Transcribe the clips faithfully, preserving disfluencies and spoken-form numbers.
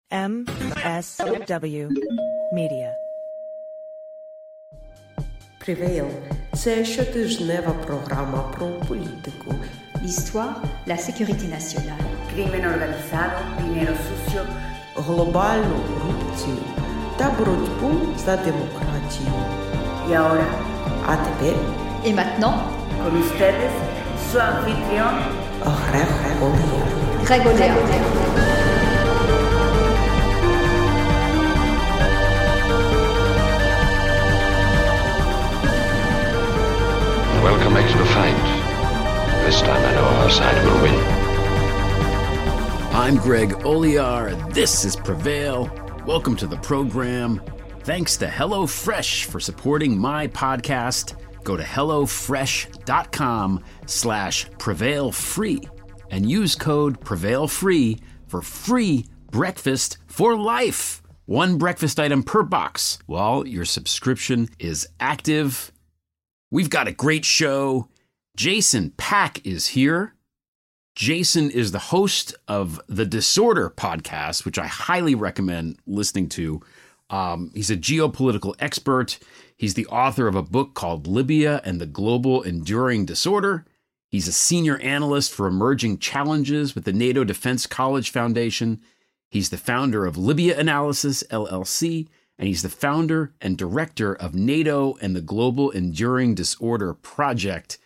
M S W Media. Prevail – це щотижнева програма про політику, l'histoire, la sécurité nationale, crimen organizado, dinero sucio, глобальну корупцію та боротьбу за демократію. Y ahora, А тепер et maintenant, con ustedes, su anfitrión, Грег Олег. Greg Olea. Welcome back to the fight. This time I know our side will win. I'm Greg Olear. This is Prevail. Welcome to the program. Thanks to HelloFresh for supporting my podcast. Go to HelloFresh.com slash PrevailFree and use code PrevailFree for free breakfast for life. One breakfast item per box while your subscription is active. We've got a great show. Jason Pack is here. Jason is the host of the Disorder podcast, which I highly recommend listening to. Um, he's a geopolitical expert. He's the author of a book called Libya and the Global Enduring Disorder. He's a senior analyst for emerging challenges with the NATO Defense College Foundation. He's the founder of Libya Analysis, L L C, and he's the founder and director of NATO and the Global Enduring Disorder Project.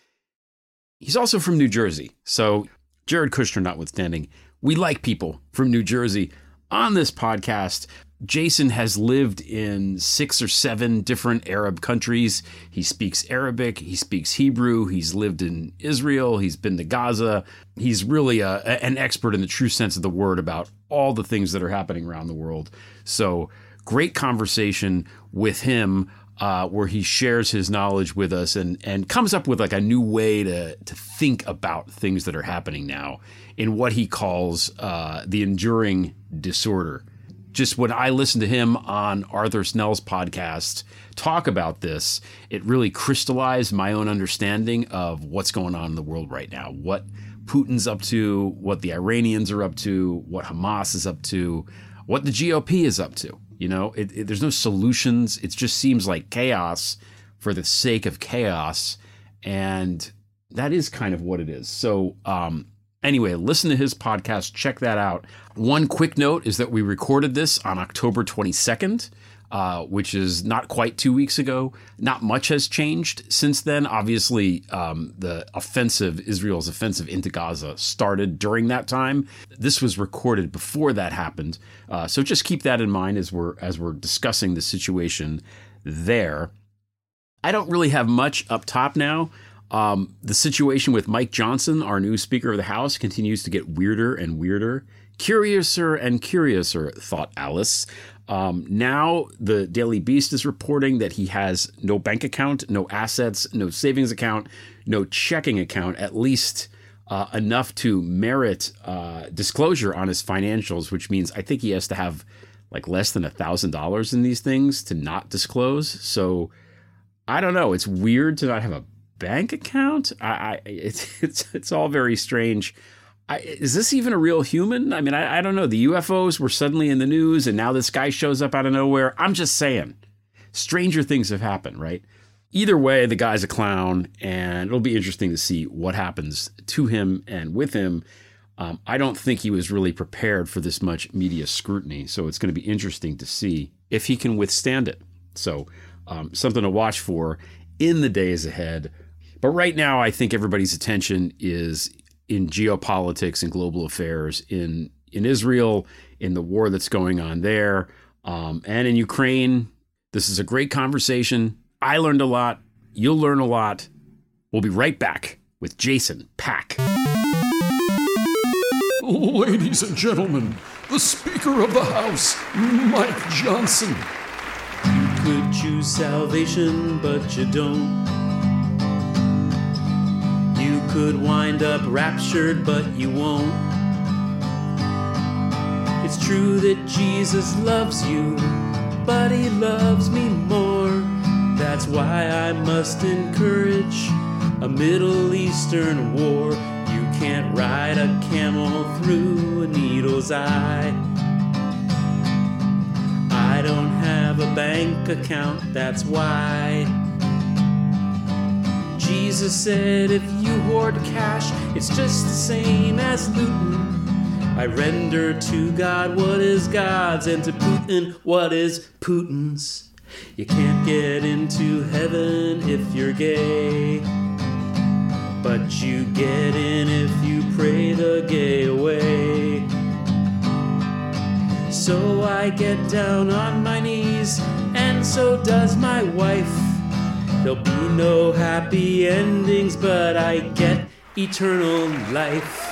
He's also from New Jersey. So Jared Kushner notwithstanding, we like people from New Jersey on this podcast. Jason has lived in six or seven different Arab countries. He speaks Arabic. He speaks Hebrew. He's lived in Israel. He's been to Gaza. He's really a, an expert in the true sense of the word about all the things that are happening around the world. So great conversation with him uh, where he shares his knowledge with us and, and comes up with like a new way to, to think about things that are happening now in what he calls uh, the enduring disorder. Just when I listened to him on Arthur Snell's podcast talk about this, it really crystallized my own understanding of what's going on in the world right now, what Putin's up to, what the Iranians are up to, what Hamas is up to, what the G O P is up to. You know, it, it, there's no solutions. It just seems like chaos for the sake of chaos. And that is kind of what it is. So um, anyway, listen to his podcast. Check that out. One quick note is that we recorded this on October twenty-second, uh, which is not quite two weeks ago. Not much has changed since then. Obviously, um, the offensive, Israel's offensive into Gaza started during that time. This was recorded before that happened. Uh, so just keep that in mind as we're as we're discussing the situation there. I don't really have much up top now. Um, the situation with Mike Johnson, our new Speaker of the House, continues to get weirder and weirder. Curiouser and curiouser, thought Alice. Um, now the Daily Beast is reporting that he has no bank account, no assets, no savings account, no checking account, at least uh, enough to merit uh, disclosure on his financials, which means I think he has to have like less than a thousand dollars in these things to not disclose. So I don't know. It's weird to not have a bank account. I, I it's it's it's all very strange. I, is this even a real human? I mean, I, I don't know. The U F Os were suddenly in the news and now this guy shows up out of nowhere. I'm just saying, stranger things have happened, right? Either way, the guy's a clown and it'll be interesting to see what happens to him and with him. Um, I don't think he was really prepared for this much media scrutiny. So it's going to be interesting to see if he can withstand it. So um, something to watch for in the days ahead. But right now, I think everybody's attention is in geopolitics and global affairs in, in Israel, in the war that's going on there, um, and in Ukraine. This is a great conversation. I learned a lot. You'll learn a lot. We'll be right back with Jason Pack. Ladies and gentlemen, the Speaker of the House, Mike Johnson. You could choose salvation, but you don't. You could wind up raptured, but you won't. It's true that Jesus loves you, but he loves me more. That's why I must encourage a Middle Eastern war. You can't ride a camel through a needle's eye. bank account, that's why. Jesus said if you hoard cash, it's just the same as looting. I render to God what is God's, and to Putin what is Putin's. You can't get into heaven if you're gay, but you get in if you pray the gay away. So I get down on my knees, and so does my wife. There'll be no happy endings, but I get eternal life.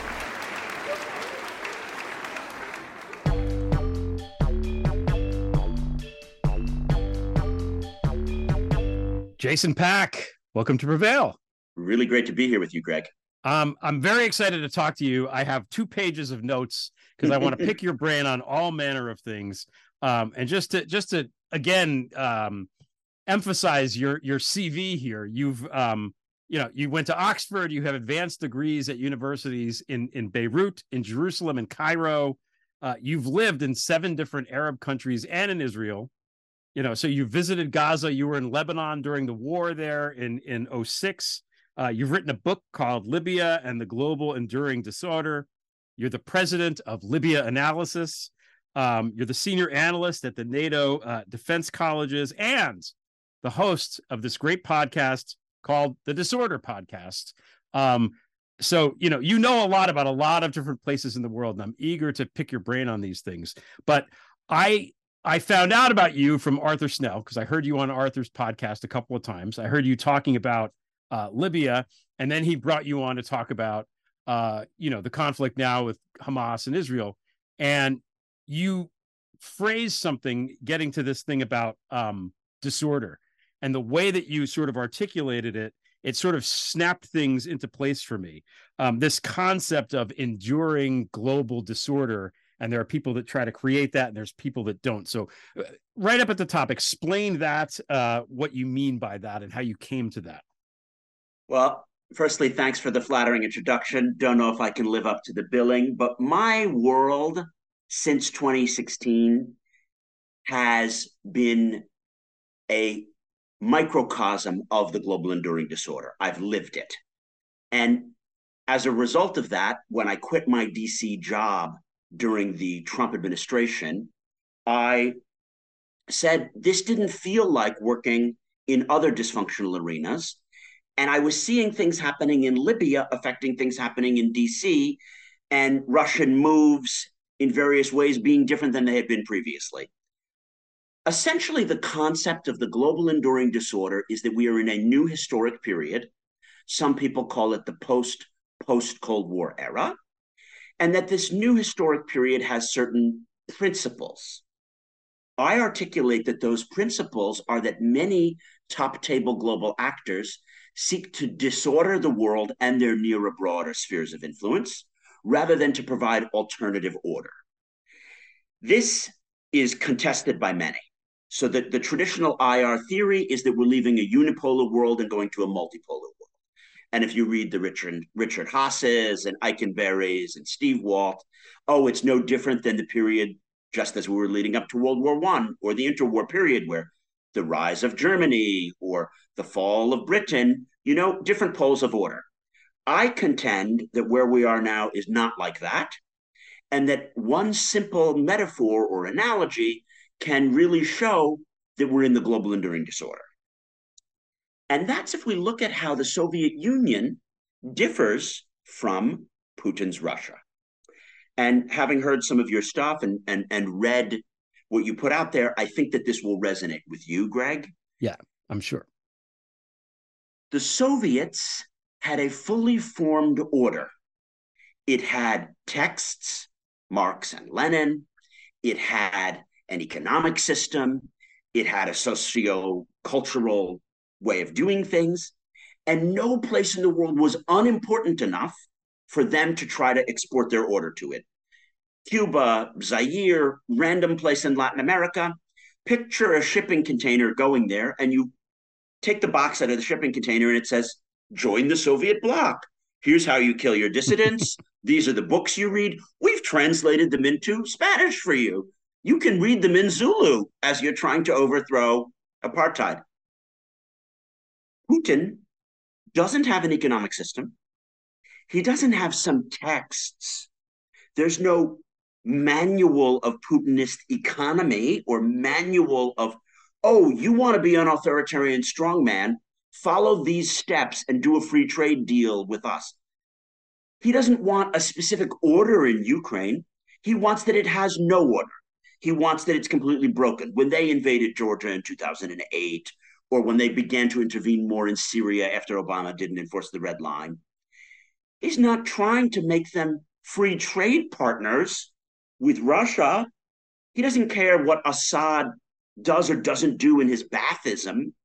Jason Pack, welcome to Prevail. Really great to be here with you, Greg. Um, I'm very excited to talk to you. I have two pages of notes because I want to pick your brain on all manner of things. Um, and just to just to again um, emphasize your your C V here. You've um, you know you went to Oxford. You have advanced degrees at universities in in Beirut, in Jerusalem, and Cairo. Uh, you've lived in seven different Arab countries and in Israel. You know, so you visited Gaza. You were in Lebanon during the war there in in oh six. Uh, you've written a book called Libya and the Global Enduring Disorder. You're the president of Libya Analysis. Um, you're the senior analyst at the NATO uh, Defense Colleges and the host of this great podcast called the Disorder Podcast. Um, so, you know, you know a lot about a lot of different places in the world, and I'm eager to pick your brain on these things. But I... I found out about you from Arthur Snell because I heard you on Arthur's podcast a couple of times. I heard you talking about uh, Libya, and then he brought you on to talk about, uh, you know, the conflict now with Hamas and Israel. And you phrased something getting to this thing about um, disorder, and the way that you sort of articulated it, it sort of snapped things into place for me. Um, this concept of enduring global disorder. And there are people that try to create that, and there's people that don't. So uh, right up at the top, explain that, uh, what you mean by that and how you came to that. Well, firstly, thanks for the flattering introduction. Don't know if I can live up to the billing, but my world since twenty sixteen has been a microcosm of the global enduring disorder. I've lived it. And as a result of that, when I quit my D C job during the Trump administration, I said this didn't feel like working in other dysfunctional arenas. And I was seeing things happening in Libya affecting things happening in D C, and Russian moves in various ways being different than they had been previously. Essentially, the concept of the global enduring disorder is that we are in a new historic period. Some people call it the post, post-Cold War era. And that this new historic period has certain principles. I articulate that those principles are that many top-table global actors seek to disorder the world and their near or broader spheres of influence, rather than to provide alternative order. This is contested by many. So that the traditional I R theory is that we're leaving a unipolar world and going to a multipolar world. And if you read the Richard, Richard Haases and Eikenberries and Steve Walt, oh, it's no different than the period just as we were leading up to World War One or the interwar period where the rise of Germany or the fall of Britain, you know, different poles of order. I contend that where we are now is not like that, and that one simple metaphor or analogy can really show that we're in the global enduring disorder. And that's if we look at how the Soviet Union differs from Putin's Russia. And having heard some of your stuff and, and, and read what you put out there, I think that this will resonate with you, Greg. Yeah, I'm sure. The Soviets had a fully formed order. It had texts, Marx and Lenin. It had an economic system. It had a socio-cultural way of doing things, and no place in the world was unimportant enough for them to try to export their order to it. Cuba, Zaire, random place in Latin America, picture a shipping container going there, and you take the box out of the shipping container and it says, join the Soviet bloc. Here's how you kill your dissidents. These are the books you read. We've translated them into Spanish for you. You can read them in Zulu as you're trying to overthrow apartheid. Putin doesn't have an economic system. He doesn't have some texts. There's no manual of Putinist economy or manual of, oh, you want to be an authoritarian strongman, follow these steps and do a free trade deal with us. He doesn't want a specific order in Ukraine. He wants that it has no order. He wants that it's completely broken. When they invaded Georgia in two thousand eight, or when they began to intervene more in Syria after Obama didn't enforce the red line, he's not trying to make them free trade partners with Russia. He doesn't care what Assad does or doesn't do in his Baathism.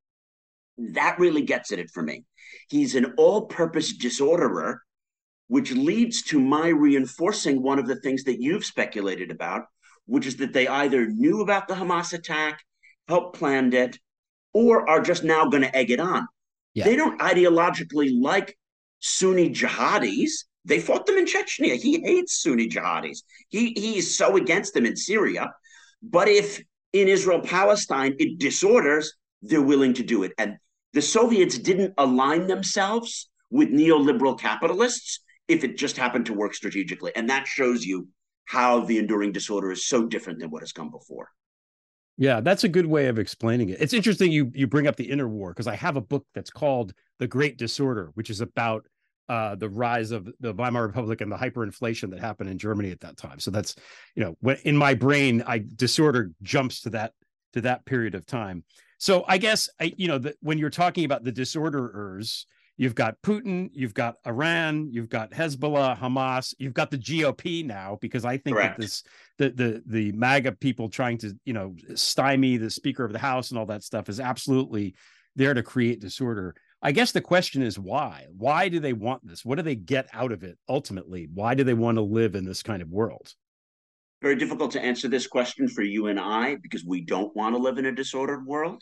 That really gets at it for me. He's an all-purpose disorderer, which leads to my reinforcing one of the things that you've speculated about, which is that they either knew about the Hamas attack, helped planned it, or are just now going to egg it on. Yeah. They don't ideologically like Sunni jihadis. They fought them in Chechnya. He hates Sunni jihadis. He, he is so against them in Syria. But if in Israel-Palestine it disorders, they're willing to do it. And the Soviets didn't align themselves with neoliberal capitalists if it just happened to work strategically. And that shows you how the enduring disorder is so different than what has come before. Yeah, that's a good way of explaining it. It's interesting you you bring up the inner war, because I have a book that's called The Great Disorder, which is about uh, the rise of the Weimar Republic and the hyperinflation that happened in Germany at that time. So that's, you know, when in my brain, I disorder jumps to that to that period of time. So I guess, I, you know, the, when you're talking about the disorderers, you've got Putin, you've got Iran, you've got Hezbollah, Hamas, you've got the G O P now, because I think Correct. that this the the the MAGA people trying to, you know, stymie the Speaker of the House and all that stuff is absolutely there to create disorder. I guess the question is why? Why do they want this? What do they get out of it ultimately? Why do they want to live in this kind of world? Very difficult to answer this question for you and I, because we don't want to live in a disordered world.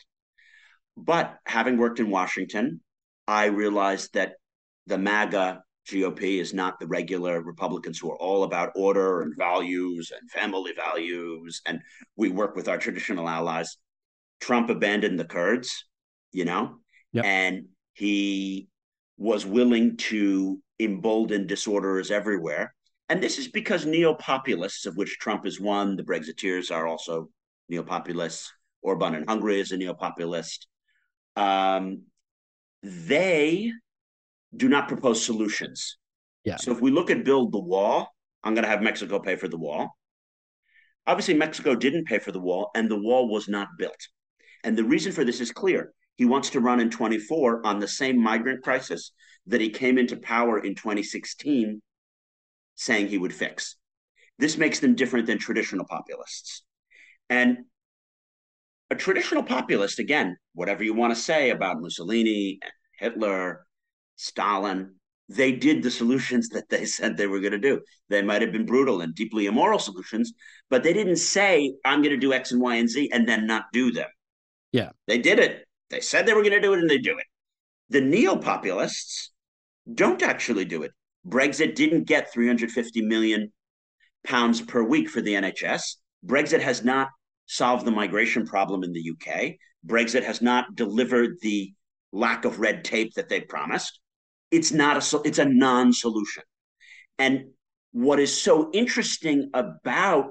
But having worked in Washington, I realized that the MAGA G O P is not the regular Republicans who are all about order and values and family values. And we work with our traditional allies. Trump abandoned the Kurds, you know, yep. and he was willing to embolden disorderers everywhere. And this is because neo-populists, of which Trump is one, the Brexiteers are also neo-populists. Orban in Hungary is a neo-populist. Um, they do not propose solutions. Yeah. So if we look at build the wall, I'm going to have Mexico pay for the wall. Obviously, Mexico didn't pay for the wall, and the wall was not built. And the reason for this is clear. He wants to run in twenty-four on the same migrant crisis that he came into power in twenty sixteen saying he would fix. This makes them different than traditional populists. And a traditional populist, again, whatever you want to say about Mussolini, Hitler, Stalin, they did the solutions that they said they were going to do. They might have been brutal and deeply immoral solutions, but they didn't say, I'm going to do X and Y and Z and then not do them. Yeah. They did it. They said they were going to do it and they do it. The neo-populists don't actually do it. Brexit didn't get three hundred fifty million pounds per week for the N H S. Brexit has not solved the migration problem in the U K. Brexit has not delivered the lack of red tape that they promised. It's not a, it's a non-solution. And what is so interesting about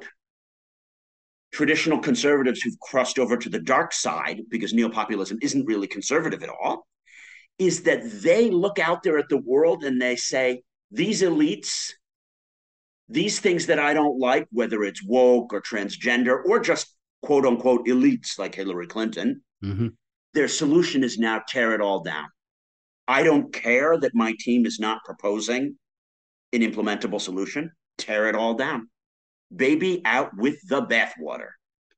traditional conservatives who've crossed over to the dark side, because neo-populism isn't really conservative at all, is that they look out there at the world and they say, these elites, these things that I don't like, whether it's woke or transgender or just quote unquote elites like Hillary Clinton, mm-hmm. their solution is now tear it all down. I don't care that my team is not proposing an implementable solution. Tear it all down. Baby out with the bathwater.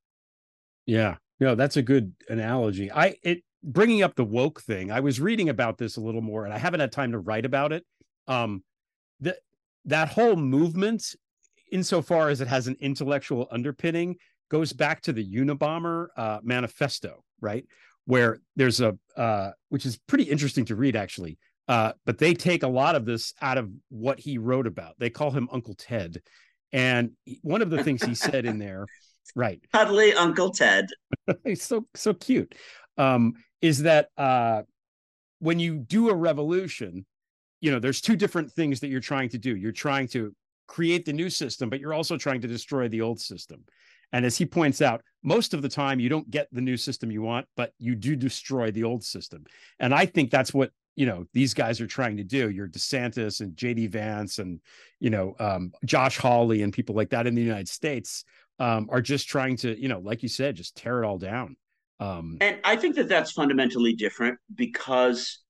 Yeah, no, that's a good analogy. I it bringing up the woke thing. I was reading about this a little more, and I haven't had time to write about it. Um, that that whole movement, insofar as it has an intellectual underpinning, goes back to the Unabomber uh, manifesto, right? Where there's a, uh, which is pretty interesting to read, actually. Uh, but they take a lot of this out of what he wrote about. They call him Uncle Ted. And one of the things he said in there right. Cuddly Uncle Ted. He's so so cute. Um, is that uh, when you do a revolution, you know, there's two different things that you're trying to do. You're trying to create the new system, but you're also trying to destroy the old system. And as he points out, most of the time you don't get the new system you want, but you do destroy the old system. And I think that's what, you know, these guys are trying to do. Your DeSantis and J D Vance and, you know, um, Josh Hawley and people like that in the United States um, are just trying to, you know, like you said, just tear it all down. Um, and I think that that's fundamentally different because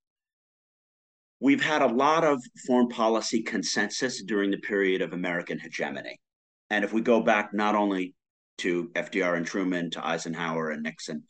we've had a lot of foreign policy consensus during the period of American hegemony. And if we go back not only to F D R and Truman, to Eisenhower and Nixon,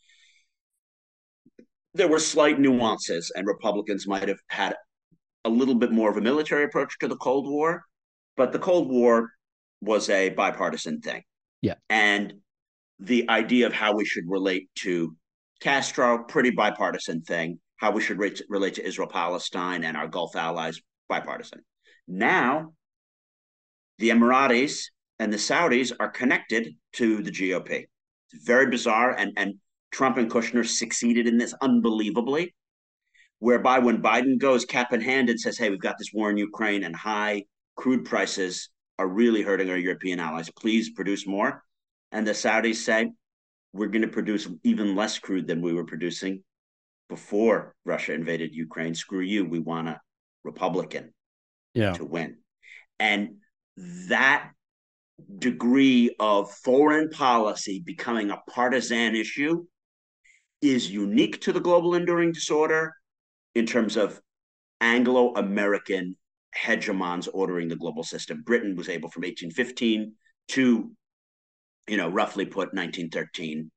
there were slight nuances, and Republicans might have had a little bit more of a military approach to the Cold War, but the Cold War was a bipartisan thing. Yeah. And the idea of how we should relate to Castro, pretty bipartisan thing. How we should relate, relate to Israel-Palestine and our Gulf allies, bipartisan. Now, the Emiratis and the Saudis are connected to the G O P. It's very bizarre, and, and Trump and Kushner succeeded in this unbelievably, whereby when Biden goes cap in hand and says, hey, we've got this war in Ukraine and high crude prices are really hurting our European allies, please produce more. And the Saudis say, we're going to produce even less crude than we were producing before Russia invaded Ukraine. Screw you. We want a Republican yeah. to win. And that degree of foreign policy becoming a partisan issue is unique to the global enduring disorder in terms of Anglo-American hegemons ordering the global system. Britain was able from eighteen fifteen to, you know, roughly put nineteen thirteen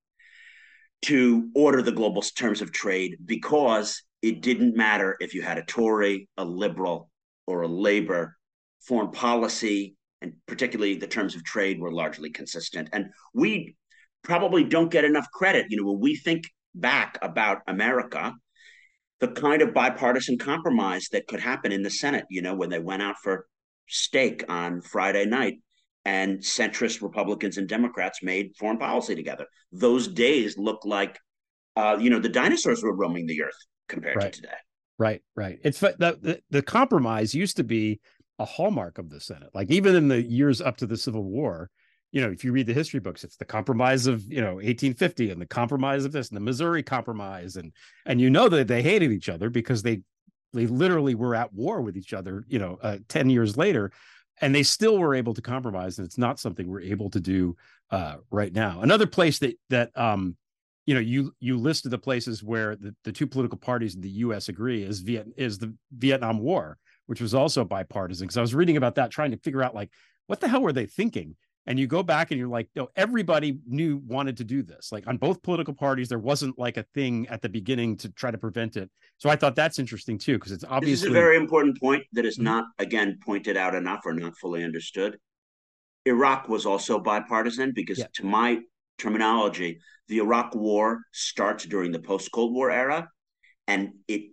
to order the global terms of trade because it didn't matter if you had a Tory, a liberal, or a Labor. Foreign policy, and particularly the terms of trade, were largely consistent. And we probably don't get enough credit. You know, when we think back about America, the kind of bipartisan compromise that could happen in the Senate, you know, when they went out for steak on Friday night, and centrist Republicans and Democrats made foreign policy together. Those days look like, uh, you know, the dinosaurs were roaming the earth compared right. to today. Right, right. It's the, the the compromise used to be a hallmark of the Senate. Like even in the years up to the Civil War, you know, if you read the history books, it's the compromise of, you know, eighteen fifty and the compromise of this and the Missouri Compromise. And and you know that they hated each other because they they literally were at war with each other, you know, uh, ten years later. And they still were able to compromise, and it's not something we're able to do uh, right now. Another place that that um, you know, you you listed the places where the, the two political parties in the U S agree is Viet is the Vietnam War, which was also bipartisan. Because I was reading about that, trying to figure out like what the hell were they thinking. And you go back and you're like, no, everybody knew wanted to do this. Like on both political parties, there wasn't like a thing at the beginning to try to prevent it. So I thought that's interesting too, because it's obviously this is a very important point that is not, again, pointed out enough or not fully understood. Iraq was also bipartisan because, yeah. to my terminology, the Iraq War starts during the post-Cold War era, and it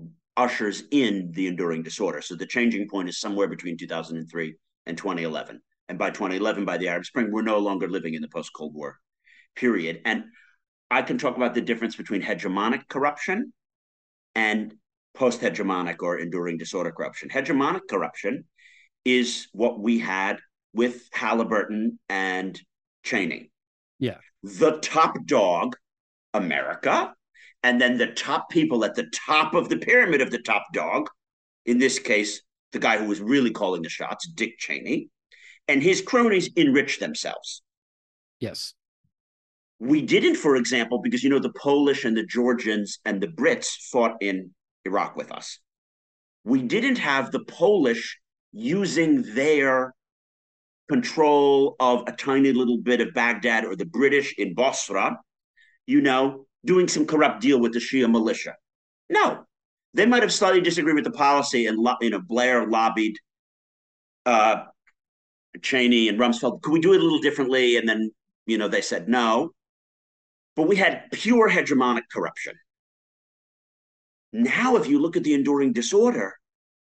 ushers in the enduring disorder. So the changing point is somewhere between two thousand three and twenty eleven. And by twenty eleven, by the Arab Spring, we're no longer living in the post-Cold War period. And I can talk about the difference between hegemonic corruption and post-hegemonic or enduring disorder corruption. Hegemonic corruption is what we had with Halliburton and Cheney. Yeah. The top dog, America, and then the top people at the top of the pyramid of the top dog, in this case, the guy who was really calling the shots, Dick Cheney, and his cronies enrich themselves. Yes. We didn't, for example, because, you know, the Polish and the Georgians and the Brits fought in Iraq with us. We didn't have the Polish using their control of a tiny little bit of Baghdad, or the British in Basra, you know, doing some corrupt deal with the Shia militia. No, they might have slightly disagreed with the policy, and, you know, Blair lobbied uh, Cheney and Rumsfeld, could we do it a little differently? And then, you know, they said no. But we had pure hegemonic corruption. Now, if you look at the enduring disorder,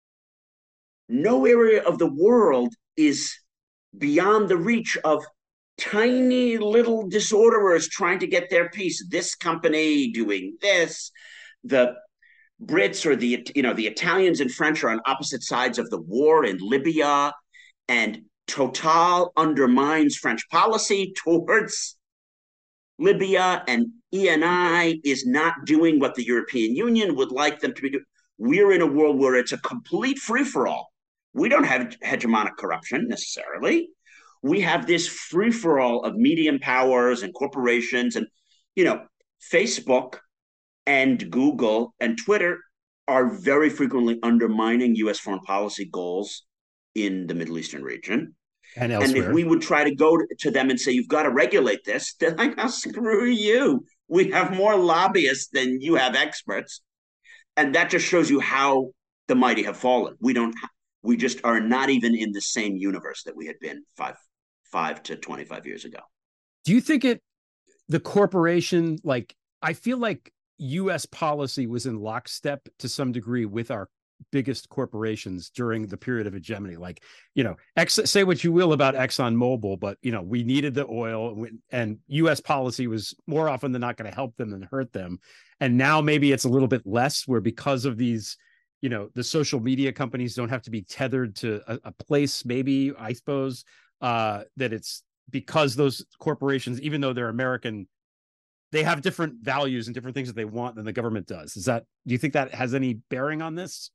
no area of the world is beyond the reach of tiny little disorderers trying to get their piece. This company doing this, the Brits or the you know the Italians and French are on opposite sides of the war in Libya, and Total undermines French policy towards Libya, and E N I is not doing what the European Union would like them to be doing. We're in a world where it's a complete free-for-all. We don't have hegemonic corruption necessarily. We have this free-for-all of medium powers and corporations, and you know, Facebook and Google and Twitter are very frequently undermining U S foreign policy goals in the Middle Eastern region. And elsewhere. And if we would try to go to them and say, you've got to regulate this, they're like, oh, screw you. We have more lobbyists than you have experts. And that just shows you how the mighty have fallen. We don't, we just are not even in the same universe that we had been five, five to twenty-five years ago. Do you think it, the corporation, like, I feel like U S policy was in lockstep to some degree with our biggest corporations during the period of hegemony. Like, you know, Ex- say what you will about ExxonMobil, but, you know, we needed the oil, and U S policy was more often than not going to help them than hurt them. And now maybe it's a little bit less, where because of these, you know, the social media companies don't have to be tethered to a, a place, maybe, I suppose, uh, that it's because those corporations, even though they're American, they have different values and different things that they want than the government does. Is that, do you think that has any bearing on this?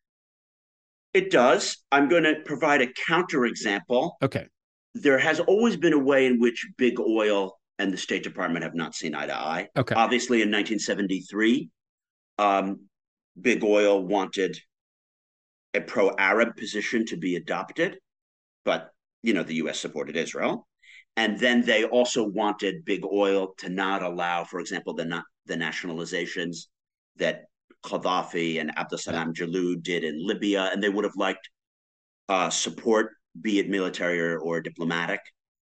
It does. I'm going to provide a counterexample. Okay. There has always been a way in which big oil and the State Department have not seen eye to eye. Okay. Obviously, in nineteen seventy-three, um, big oil wanted a pro-Arab position to be adopted, but, you know, the U S supported Israel. And then they also wanted big oil to not allow, for example, the not, the nationalizations that Gaddafi and Abdesalam Jalloud did in Libya, and they would have liked uh, support, be it military or, or diplomatic,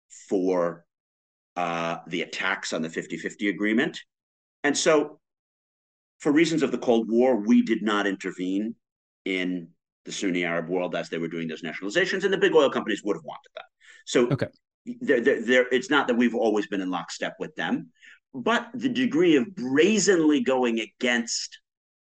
for uh, the attacks on the fifty-fifty agreement. And so, for reasons of the Cold War, we did not intervene in the Sunni Arab world as they were doing those nationalizations, and the big oil companies would have wanted that. So, okay. They're, they're, they're, it's not that we've always been in lockstep with them, but the degree of brazenly going against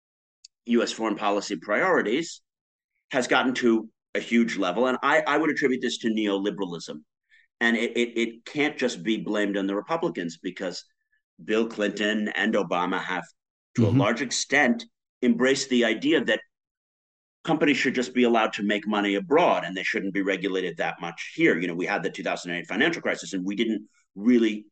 U S foreign policy priorities has gotten to a huge level. And I, I would attribute this to neoliberalism. And it, it, it can't just be blamed on the Republicans, because Bill Clinton and Obama have, to mm-hmm. a large extent, embraced the idea that companies should just be allowed to make money abroad and they shouldn't be regulated that much here. You know, we had the two thousand eight financial crisis, and we didn't really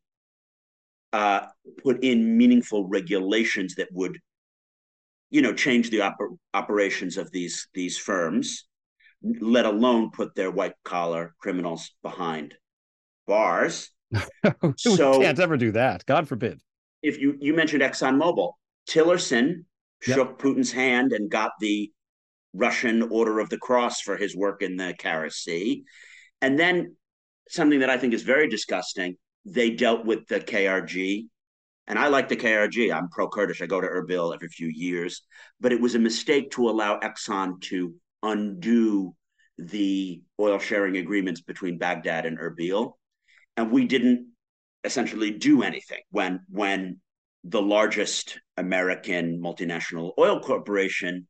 uh, put in meaningful regulations that would, you know, change the oper- operations of these, these firms, let alone put their white collar criminals behind bars. We so can't ever do that. God forbid. If you, you mentioned ExxonMobil, Tillerson yep. shook Putin's hand and got the Russian Order of the Cross for his work in the Kara Sea. And then something that I think is very disgusting, they dealt with the K R G. And I like the K R G. I'm pro-Kurdish. I go to Erbil every few years. But it was a mistake to allow Exxon to undo the oil sharing agreements between Baghdad and Erbil. And we didn't essentially do anything when, when the largest American multinational oil corporation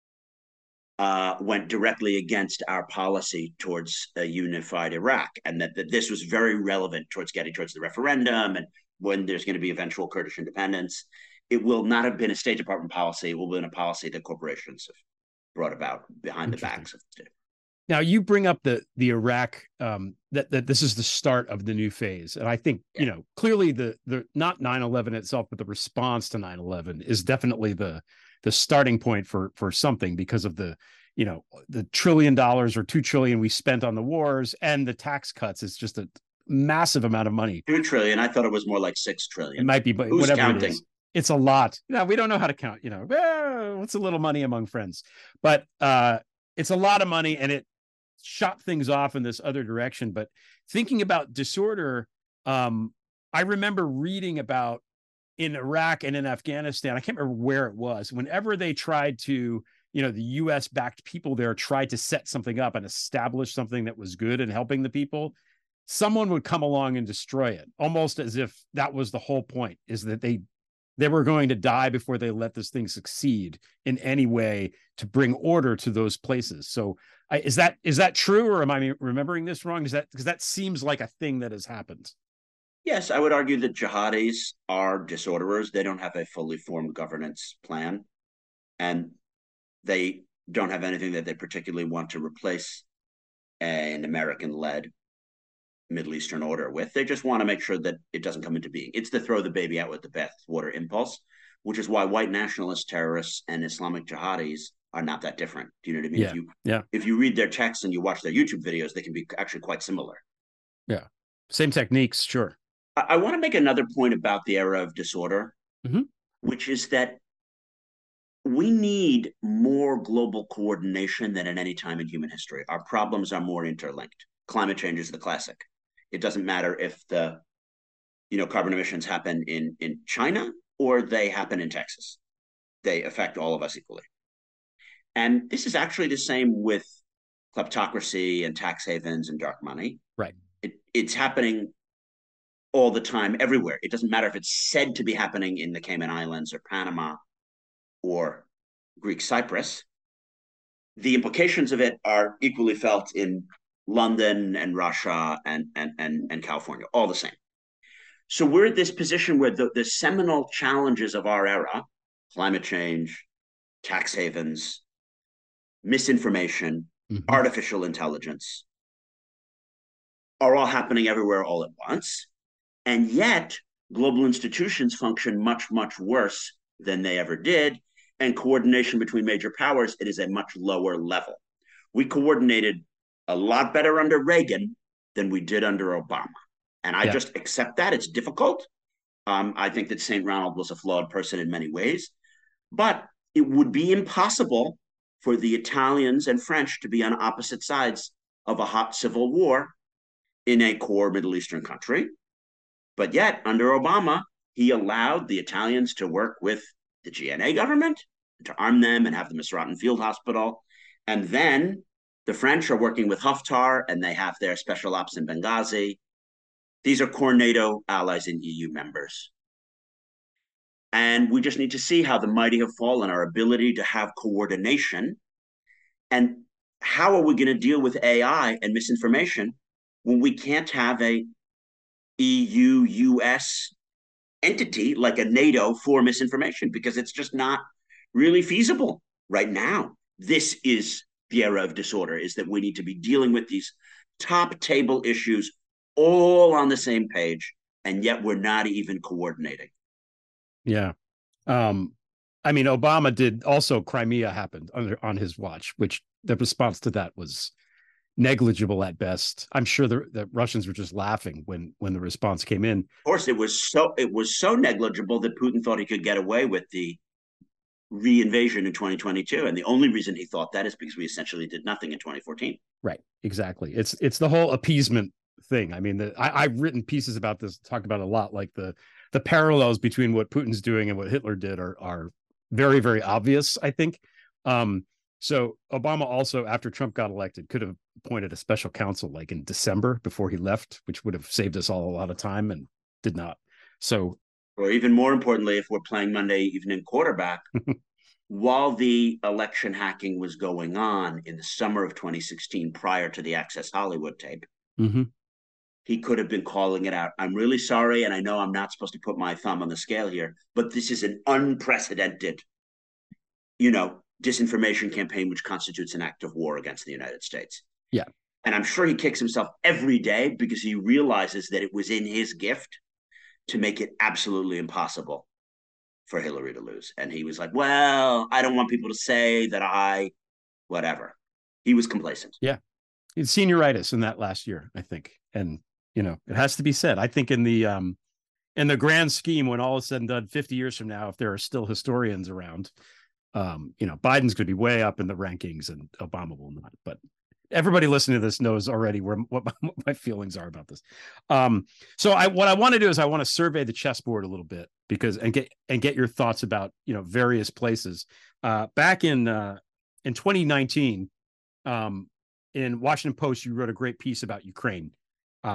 Uh, went directly against our policy towards a unified Iraq, and that, that this was very relevant towards getting towards the referendum and when there's going to be eventual Kurdish independence. It will not have been a State Department policy. It will have been a policy that corporations have brought about behind the backs of the state. Now, you bring up the the Iraq, um, that, that this is the start of the new phase. And I think, yeah. you know, clearly the the not nine eleven itself, but the response to nine eleven is definitely the the starting point for for something, because of the, you know, the trillion dollars or two trillion we spent on the wars, and the tax cuts is just a massive amount of money. Two trillion. I thought it was more like six trillion. It might be, but Who's whatever counting? It is, it's a lot. No, we don't know how to count, you know, well, what's a little money among friends, but uh, it's a lot of money, and it shot things off in this other direction. But thinking about disorder, um, I remember reading about in Iraq and in Afghanistan, I can't remember where it was, whenever they tried to, you know, the U S backed people there tried to set something up and establish something that was good and helping the people, someone would come along and destroy it, almost as if that was the whole point, is that they they were going to die before they let this thing succeed in any way to bring order to those places. So I, is that is that true, or am I remembering this wrong? Is that because that seems like a thing that has happened? Yes, I would argue that jihadis are disorderers. They don't have a fully formed governance plan, and they don't have anything that they particularly want to replace an American-led Middle Eastern order with. They just want to make sure that it doesn't come into being. It's the throw the baby out with the bathwater impulse, which is why white nationalist terrorists and Islamic jihadis are not that different. Do you know what I mean? Yeah. If you, yeah. if you read their texts and you watch their YouTube videos, they can be actually quite similar. Yeah. Same techniques, sure. I, I want to make another point about the era of disorder, mm-hmm. which is that we need more global coordination than at any time in human history. Our problems are more interlinked. Climate change is the classic. It doesn't matter if the, you know, carbon emissions happen in, in China or they happen in Texas. They affect all of us equally. And this is actually the same with kleptocracy and tax havens and dark money. Right. It, it's happening all the time, everywhere. It doesn't matter if it's said to be happening in the Cayman Islands or Panama or Greek Cyprus. The implications of it are equally felt in London and Russia and, and, and, and California, all the same. So we're at this position where the, the seminal challenges of our era, climate change, tax havens, misinformation, mm-hmm. artificial intelligence, are all happening everywhere all at once. And yet, global institutions function much, much worse than they ever did. And coordination between major powers, it is a much lower level. We coordinated a lot better under Reagan than we did under Obama. And I yeah. just accept that. It's difficult. Um, I think that Saint Ronald was a flawed person in many ways. But it would be impossible for the Italians and French to be on opposite sides of a hot civil war in a core Middle Eastern country. But yet, under Obama, he allowed the Italians to work with the G N A government, to arm them and have the Misratan Field Hospital. And then the French are working with Haftar, and they have their special ops in Benghazi. These are core NATO allies and E U members. And we just need to see how the mighty have fallen, our ability to have coordination. And how are we going to deal with A I and misinformation when we can't have a E U U S entity like a NATO for misinformation, because it's just not really feasible right now. This is the era of disorder, is that we need to be dealing with these top table issues all on the same page, and yet we're not even coordinating. Yeah. Um, I mean, Obama did also, Crimea happened under, on his watch, which the response to that was negligible at best. I'm sure the, the Russians were just laughing when when the response came in. Of course, it was so it was so negligible that Putin thought he could get away with the re-invasion in twenty twenty-two, and the only reason he thought that is because we essentially did nothing in twenty fourteen. Right, exactly. It's it's the whole appeasement thing. I mean, the, I, I've written pieces about this, talked about it a lot. Like the the parallels between what Putin's doing and what Hitler did are are very very obvious, I think. Um, so Obama also, after Trump got elected, could have appointed a special counsel like in December before he left, which would have saved us all a lot of time, and did not. So, or even more importantly, if we're playing Monday evening quarterback, while the election hacking was going on in the summer of twenty sixteen, prior to the Access Hollywood tape, mm-hmm. he could have been calling it out. I'm really sorry, and I know I'm not supposed to put my thumb on the scale here, but this is an unprecedented, you know, disinformation campaign, which constitutes an act of war against the United States. Yeah. And I'm sure he kicks himself every day because he realizes that it was in his gift to make it absolutely impossible for Hillary to lose. And he was like, well, I don't want people to say that I, whatever. He was complacent. Yeah. It's senioritis in that last year, I think. And, you know, it has to be said. I think in the, um, in the grand scheme, when all is said and done, fifty years from now, if there are still historians around, um, you know, Biden's going to be way up in the rankings and Obama will not. But everybody listening to this knows already where what my, what my feelings are about this. Um, so I, what I want to do is I want to survey the chessboard a little bit because, and get, and get your thoughts about, you know, various places. Uh, back in, uh, in twenty nineteen, um, in Washington Post, you wrote a great piece about Ukraine. Um,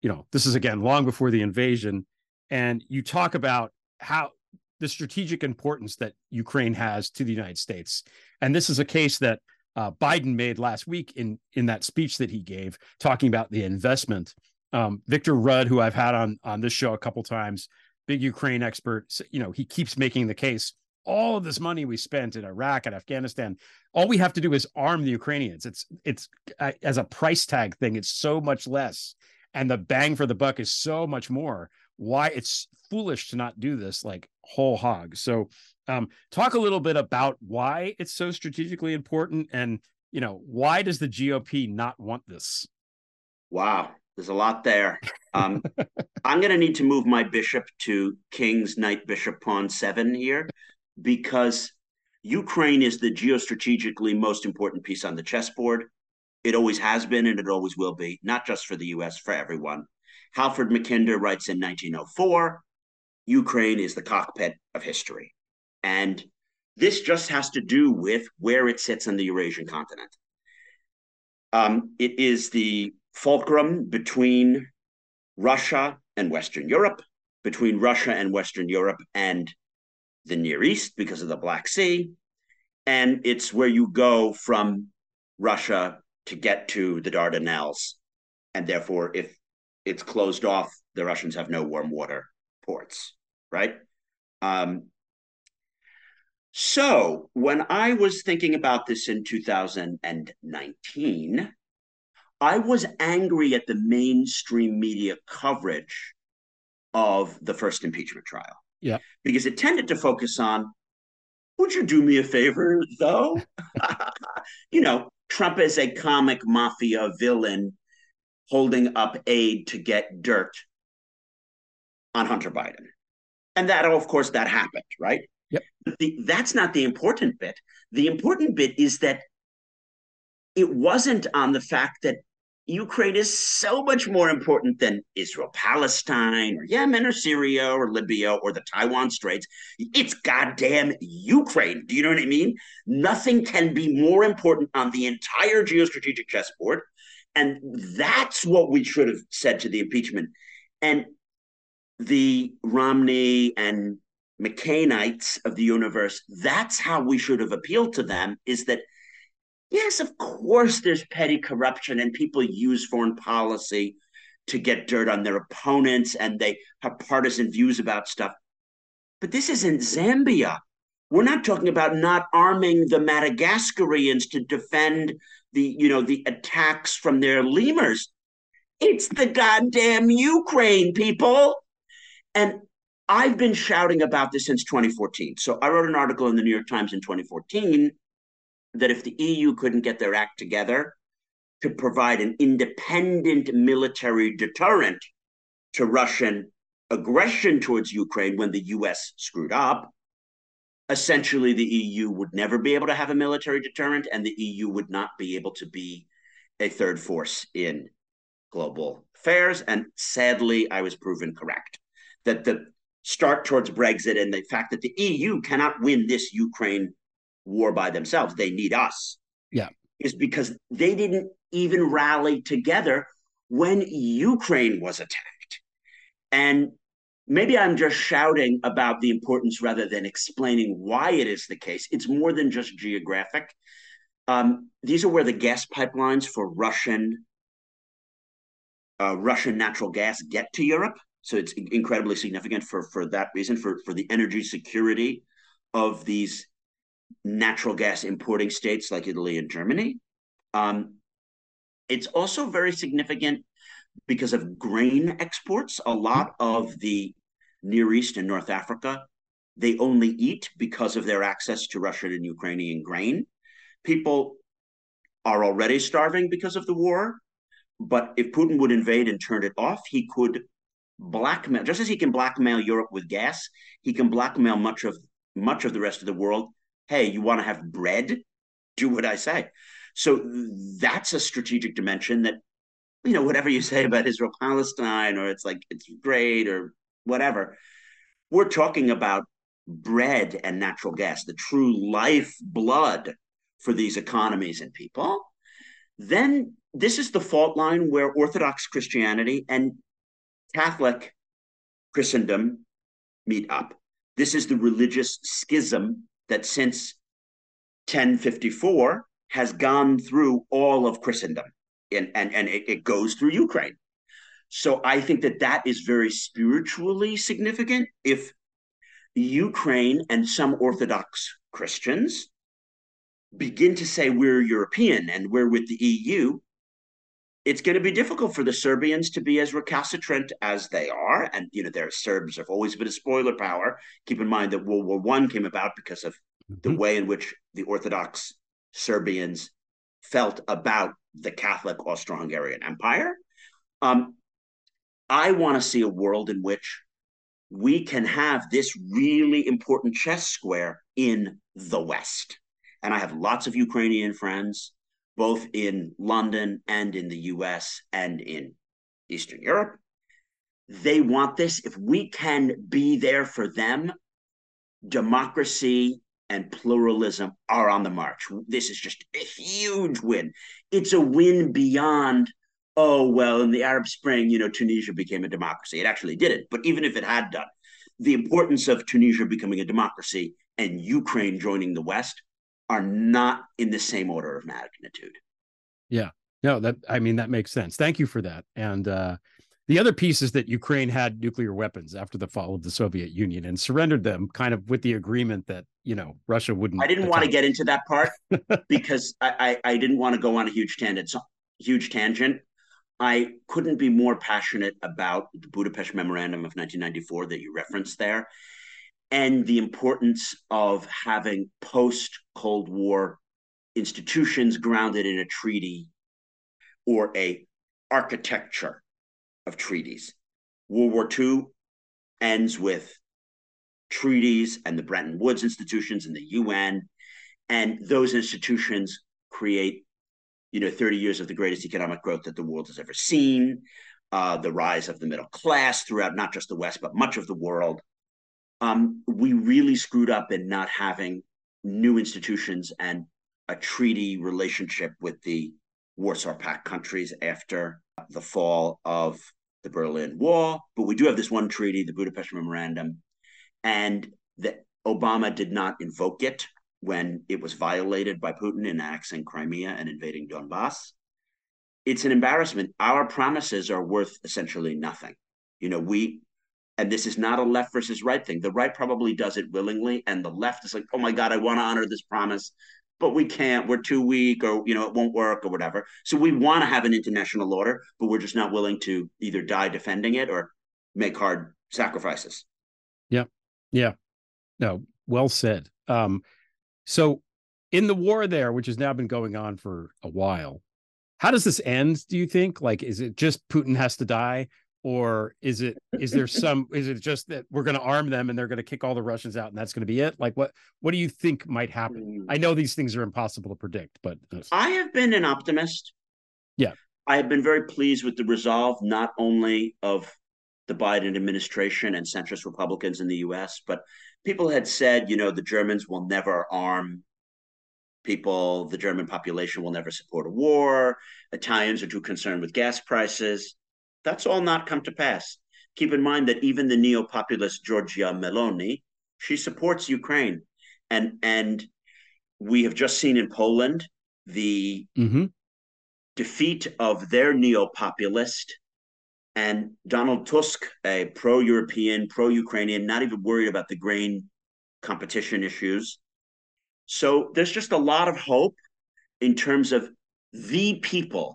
you know, this is again long before the invasion, and you talk about how the strategic importance that Ukraine has to the United States. And this is a case that uh, Biden made last week in, in that speech that he gave, talking about the investment. Um, Victor Rudd, who I've had on, on this show a couple times, big Ukraine expert, you know, he keeps making the case, all of this money we spent in Iraq and Afghanistan, all we have to do is arm the Ukrainians. It's, it's uh, as a price tag thing, it's so much less. And the bang for the buck is so much more. Why it's foolish to not do this like whole hog. So um, talk a little bit about why it's so strategically important, and, you know, why does the G O P not want this? Wow, there's a lot there. Um, I'm going to need to move my bishop to King's Knight Bishop Pawn seven here, because Ukraine is the geostrategically most important piece on the chessboard. It always has been, and it always will be, not just for the U S, for everyone. Halford Mackinder writes in nineteen oh four, Ukraine is the cockpit of history. And this just has to do with where it sits on the Eurasian continent. Um, it is the fulcrum between Russia and Western Europe, between Russia and Western Europe and the Near East because of the Black Sea. And it's where you go from Russia to get to the Dardanelles. And therefore, if it's closed off, the Russians have no warm water ports, right? Um, so when I was thinking about this in two thousand nineteen, I was angry at the mainstream media coverage of the first impeachment trial. Yeah. Because it tended to focus on, would you do me a favor, though? You know, Trump is a comic mafia villain holding up aid to get dirt on Hunter Biden. And that, of course, that happened, right? Yep. But the, that's not the important bit. The important bit is that it wasn't on the fact that Ukraine is so much more important than Israel, Palestine, or Yemen, or Syria, or Libya, or the Taiwan Straits. It's goddamn Ukraine. Do you know what I mean? Nothing can be more important on the entire geostrategic chessboard. And that's what we should have said to the impeachment. And the Romney and McCainites of the universe, that's how we should have appealed to them, is that, yes, of course, there's petty corruption and people use foreign policy to get dirt on their opponents and they have partisan views about stuff. But this isn't Zambia. We're not talking about not arming the Madagascarians to defend the, you know, the attacks from their lemurs. It's the goddamn Ukraine, people. And I've been shouting about this since twenty fourteen. So I wrote an article in the New York Times in twenty fourteen that if the E U couldn't get their act together to provide an independent military deterrent to Russian aggression towards Ukraine when the U S screwed up, essentially the E U would never be able to have a military deterrent, and the E U would not be able to be a third force in global affairs. And sadly, I was proven correct. That the start towards Brexit and the fact that the E U cannot win this Ukraine war by themselves, they need us, yeah, is because they didn't even rally together when Ukraine was attacked. And maybe I'm just shouting about the importance rather than explaining why it is the case. It's more than just geographic. Um, these are where the gas pipelines for Russian uh, Russian natural gas get to Europe. So it's incredibly significant for, for that reason, for, for the energy security of these natural gas importing states like Italy and Germany. Um, it's also very significant because of grain exports. A lot of the Near East and North Africa, they only eat because of their access to Russian and Ukrainian grain. People are already starving because of the war, but if Putin would invade and turn it off, he could blackmail, just as he can blackmail Europe with gas, he can blackmail much of much of the rest of the world. Hey, you want to have bread? Do what I say. So that's a strategic dimension that, you know, whatever you say about Israel, Palestine, or it's like, it's great or whatever, we're talking about bread and natural gas, the true lifeblood for these economies and people. Then this is the fault line where Orthodox Christianity and Catholic Christendom meet up. This is the religious schism that since ten fifty-four has gone through all of Christendom, and, and, and it, it goes through Ukraine. So I think that that is very spiritually significant. If Ukraine and some Orthodox Christians begin to say we're European and we're with the E U, it's going to be difficult for the Serbians to be as recalcitrant as they are. And, you know, their Serbs have always been a spoiler power. Keep in mind that World War One came about because of mm-hmm. the way in which the Orthodox Serbians felt about the Catholic Austro-Hungarian Empire. Um, I want to see a world in which we can have this really important chess square in the West. And I have lots of Ukrainian friends, both in London and in the U S and in Eastern Europe. They want this. If we can be there for them, democracy and pluralism are on the march. This is just a huge win. It's a win beyond, oh, well, in the Arab Spring, you know, Tunisia became a democracy. It actually didn't. But even if it had done, the importance of Tunisia becoming a democracy and Ukraine joining the West are not in the same order of magnitude. Yeah, no, that, I mean, that makes sense. Thank you for that. And uh, the other piece is that Ukraine had nuclear weapons after the fall of the Soviet Union and surrendered them kind of with the agreement that, you know, Russia wouldn't. I didn't attack. want to get into that part because I, I, I didn't want to go on a huge tangent. So, huge tangent. I couldn't be more passionate about the Budapest Memorandum of nineteen ninety-four that you referenced there, and the importance of having post-Cold War institutions grounded in a treaty or a architecture of treaties. World War Two ends with treaties and the Bretton Woods institutions and the U N, and those institutions create, you know, thirty years of the greatest economic growth that the world has ever seen, uh, the rise of the middle class throughout not just the West, but much of the world. Um, we really screwed up in not having new institutions and a treaty relationship with the Warsaw Pact countries after the fall of the Berlin Wall. But we do have this one treaty, the Budapest Memorandum, and that Obama did not invoke it when it was violated by Putin in annexing Crimea and invading Donbass. It's an embarrassment. Our promises are worth essentially nothing. You know, we, and this is not a left versus right thing. The right probably does it willingly, and the left is like, oh my God, I want to honor this promise, but we can't, we're too weak, or, you know, it won't work or whatever. So we want to have an international order, but we're just not willing to either die defending it or make hard sacrifices. Yeah. Yeah. No, well said. Um, So in the war there, which has now been going on for a while, how does this end, do you think? Like, is it just Putin has to die? Or is it, is there some, is it just that we're going to arm them and they're going to kick all the Russians out and that's going to be it? Like, what, what do you think might happen? I know these things are impossible to predict, but. I have been an optimist. Yeah. I have been very pleased with the resolve, not only of the Biden administration and centrist Republicans in the U S, but people had said, you know, the Germans will never arm people. The German population will never support a war. Italians are too concerned with gas prices. That's all not come to pass. Keep in mind that even the neo-populist Giorgia Meloni, she supports Ukraine. And, and we have just seen in Poland the mm-hmm. defeat of their neo-populist, and Donald Tusk, a pro-European, pro-Ukrainian, not even worried about the grain competition issues. So there's just a lot of hope in terms of the people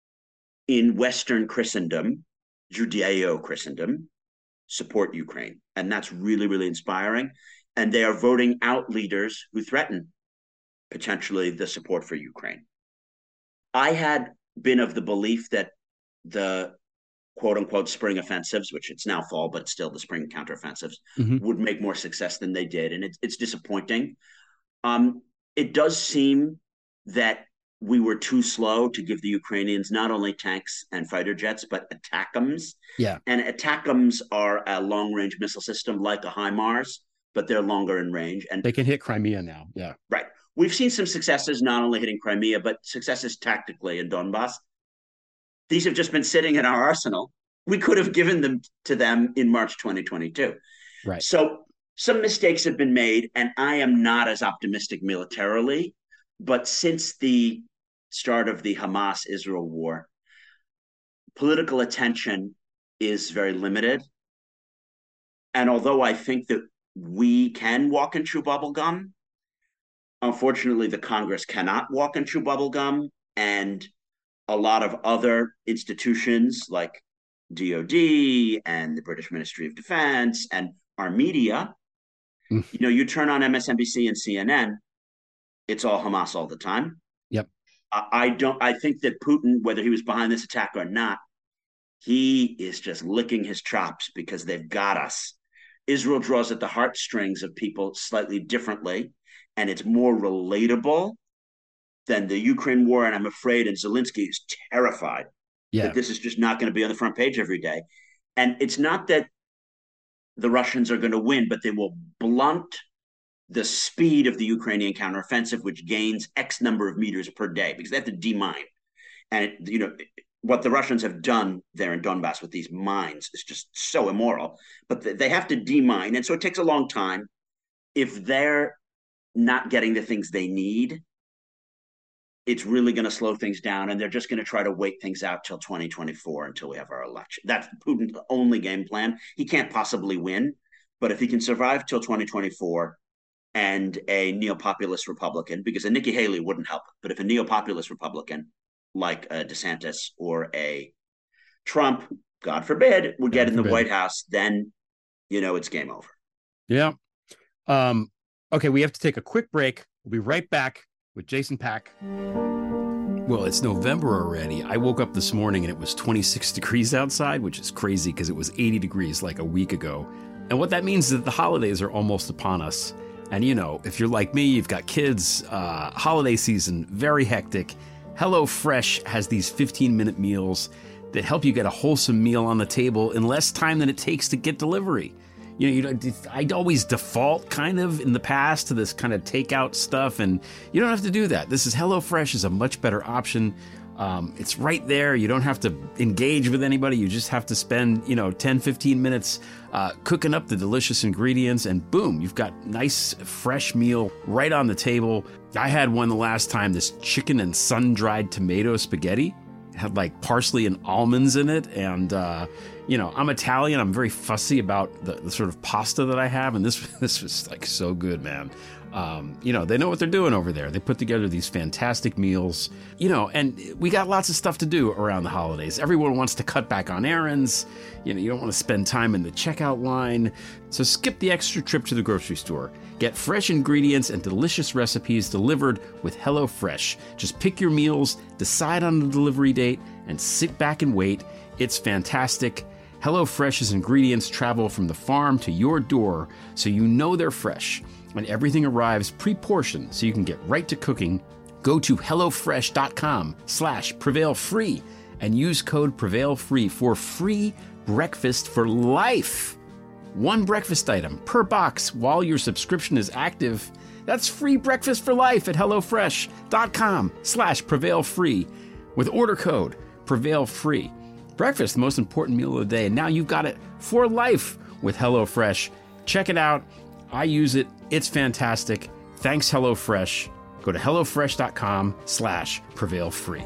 in Western Christendom, Judeo-Christendom, support Ukraine. And that's really, really inspiring. And they are voting out leaders who threaten potentially the support for Ukraine. I had been of the belief that the quote unquote spring offensives, which it's now fall, but it's still the spring counteroffensives, mm-hmm. would make more success than they did. And it's, it's disappointing. Um, it does seem that we were too slow to give the Ukrainians not only tanks and fighter jets, but ATACMS. Yeah. And ATACMS are a long-range missile system like a HIMARS, but they're longer in range. And they can hit Crimea now. Yeah. Right. We've seen some successes, not only hitting Crimea, but successes tactically in Donbass. These have just been sitting in our arsenal we could have given them to them in March twenty twenty-two. Right. So some mistakes have been made, and I am not as optimistic militarily. But since the start of the Hamas-Israel war, political attention is very limited. And although I think that we can walk and chew bubblegum, unfortunately, the Congress cannot walk and chew bubblegum. And a lot of other institutions like D O D and the British Ministry of Defense and our media, mm. you know, you turn on M S N B C and C N N, it's all Hamas all the time. Yep. I, I don't, I think that Putin, whether he was behind this attack or not, he is just licking his chops because they've got us. Israel draws at the heartstrings of people slightly differently, and it's more relatable than the Ukraine war. And I'm afraid, and Zelensky is terrified yeah. that this is just not going to be on the front page every day. And it's not that the Russians are going to win, but they will blunt the speed of the Ukrainian counteroffensive, which gains X number of meters per day, because they have to demine. And, it, you know, what the Russians have done there in Donbass with these mines is just so immoral, but they have to demine. And so it takes a long time. If they're not getting the things they need, it's really going to slow things down. And they're just going to try to wait things out till twenty twenty-four until we have our election. That's Putin's only game plan. He can't possibly win, but if he can survive till twenty twenty-four and a neo-populist Republican, because a Nikki Haley wouldn't help, but if a neo-populist Republican like a DeSantis or a Trump, God forbid, would get God in forbid. the White House, then, you know, it's game over. Yeah. Um, okay, we have to take a quick break. We'll be right back with Jason Pack. Well, it's November already. I woke up this morning and it was twenty-six degrees outside, which is crazy because it was eighty degrees like a week ago. And what that means is that the holidays are almost upon us. And, you know, if you're like me, you've got kids, uh, holiday season, very hectic. HelloFresh has these fifteen-minute meals that help you get a wholesome meal on the table in less time than it takes to get delivery. You know, you know, I'd always default kind of in the past to this kind of takeout stuff, and you don't have to do that. This is HelloFresh is a much better option. Um, it's right there. You don't have to engage with anybody. You just have to spend, you know, ten, fifteen minutes uh, cooking up the delicious ingredients, and boom, you've got nice, fresh meal right on the table. I had one the last time, this chicken and sun-dried tomato spaghetti. It had like parsley and almonds in it, and uh, you know, I'm Italian. I'm very fussy about the, the sort of pasta that I have, and this this was like so good, man. Um, you know, they know what they're doing over there. They put together these fantastic meals, you know, and we got lots of stuff to do around the holidays. Everyone wants to cut back on errands. You know, you don't want to spend time in the checkout line. So skip the extra trip to the grocery store. Get fresh ingredients and delicious recipes delivered with HelloFresh. Just pick your meals, decide on the delivery date, and sit back and wait. It's fantastic. HelloFresh's ingredients travel from the farm to your door, so you know they're fresh. And everything arrives pre-portioned, so you can get right to cooking. Go to HelloFresh.com slash Prevail Free and use code Prevail Free for free breakfast for life. One breakfast item per box while your subscription is active. That's free breakfast for life at HelloFresh.com slash Prevail Free with order code Prevail Free. Breakfast, the most important meal of the day, and now you've got it for life with HelloFresh. Check it out. I use it. It's fantastic. Thanks, HelloFresh. Go to HelloFresh.com slash Prevail Free.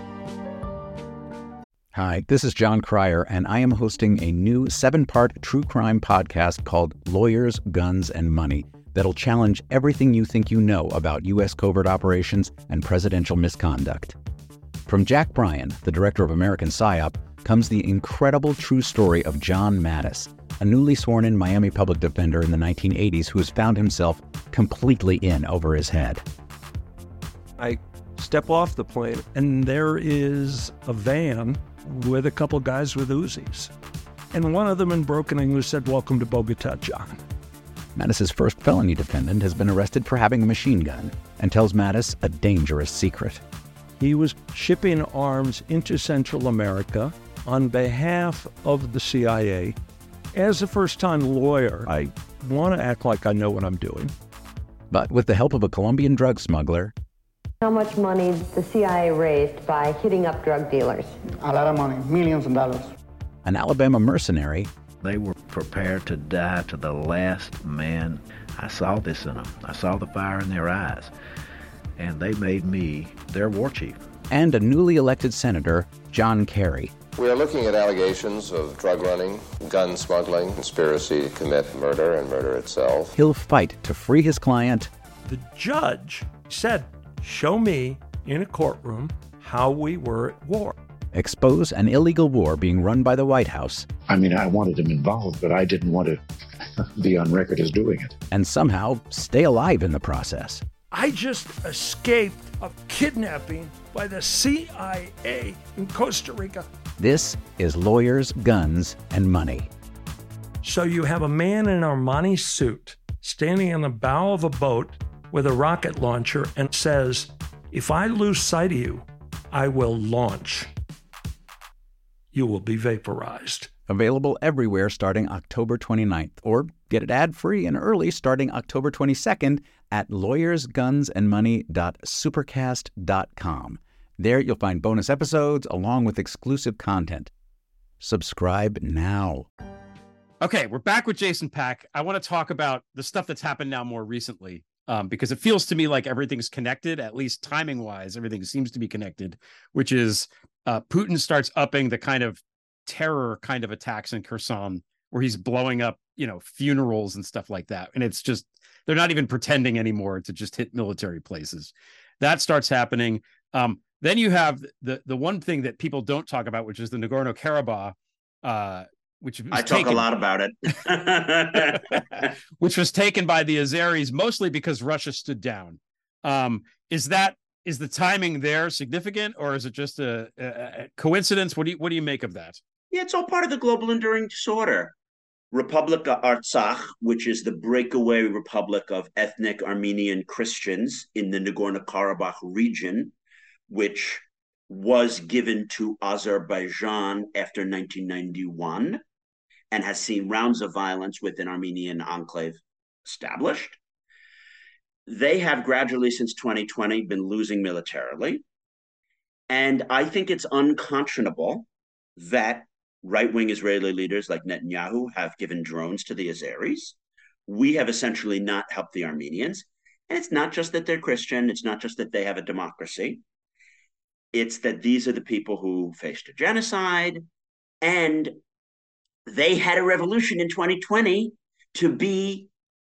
Hi, this is John Cryer, and I am hosting a new seven-part true crime podcast called Lawyers, Guns, and Money that'll challenge everything you think you know about U S covert operations and presidential misconduct. From Jack Bryan, the director of American PSYOP, comes the incredible true story of John Mattis, a newly sworn-in Miami public defender in the nineteen eighties who has found himself completely in over his head. I step off the plane, and there is a van with a couple guys with Uzis. And one of them in broken English said, "Welcome to Bogota, John." Mattis's first felony defendant has been arrested for having a machine gun and tells Mattis a dangerous secret. He was shipping arms into Central America on behalf of the C I A. As a first-time lawyer, I want to act like I know what I'm doing. But with the help of a Colombian drug smuggler... How much money the C I A raised by hitting up drug dealers? A lot of money, millions of dollars. an Alabama mercenary. They were prepared to die to the last man. I saw this in them. I saw the fire in their eyes. And they made me their war chief. And a newly elected Senator, John Kerry. We are looking at allegations of drug running, gun smuggling, conspiracy to commit murder and murder itself. He'll fight to free his client. The judge said, show me in a courtroom how we were at war. Expose an illegal war being run by the White House. I mean, I wanted him involved, but I didn't want to be on record as doing it. And somehow stay alive in the process. I just escaped a kidnapping by the C I A in Costa Rica. This is Lawyers, Guns, and Money. So you have a man in an Armani suit standing on the bow of a boat with a rocket launcher and says, if I lose sight of you, I will launch. You will be vaporized. Available everywhere starting October twenty-ninth, or get it ad-free and early starting October twenty-second at lawyers guns and money dot supercast dot com. There you'll find bonus episodes along with exclusive content. Subscribe now. Okay, we're back with Jason Pack. I want to talk about the stuff that's happened now more recently, um, because it feels to me like everything's connected, at least timing-wise, everything seems to be connected, which is uh, Putin starts upping the kind of terror kind of attacks in Kherson, where he's blowing up, you know, funerals and stuff like that. And it's just, they're not even pretending anymore to just hit military places. That starts happening. Um, then you have the the one thing that people don't talk about, which is the Nagorno-Karabakh, uh, which was I talk taken, a lot about it, which was taken by the Azeris mostly because Russia stood down. Um, is that is the timing there significant, or is it just a, a coincidence? What do you what do you make of that? Yeah, it's all part of the global enduring disorder. Republika Artsakh, which is the breakaway republic of ethnic Armenian Christians in the Nagorno-Karabakh region, which was given to Azerbaijan after nineteen ninety-one and has seen rounds of violence with an Armenian enclave established. They have gradually, since twenty twenty, been losing militarily. And I think it's unconscionable that right-wing Israeli leaders like Netanyahu have given drones to the Azeris. We have essentially not helped the Armenians. And it's not just that they're Christian. It's not just that they have a democracy. It's that these are the people who faced a genocide. And they had a revolution in twenty twenty to be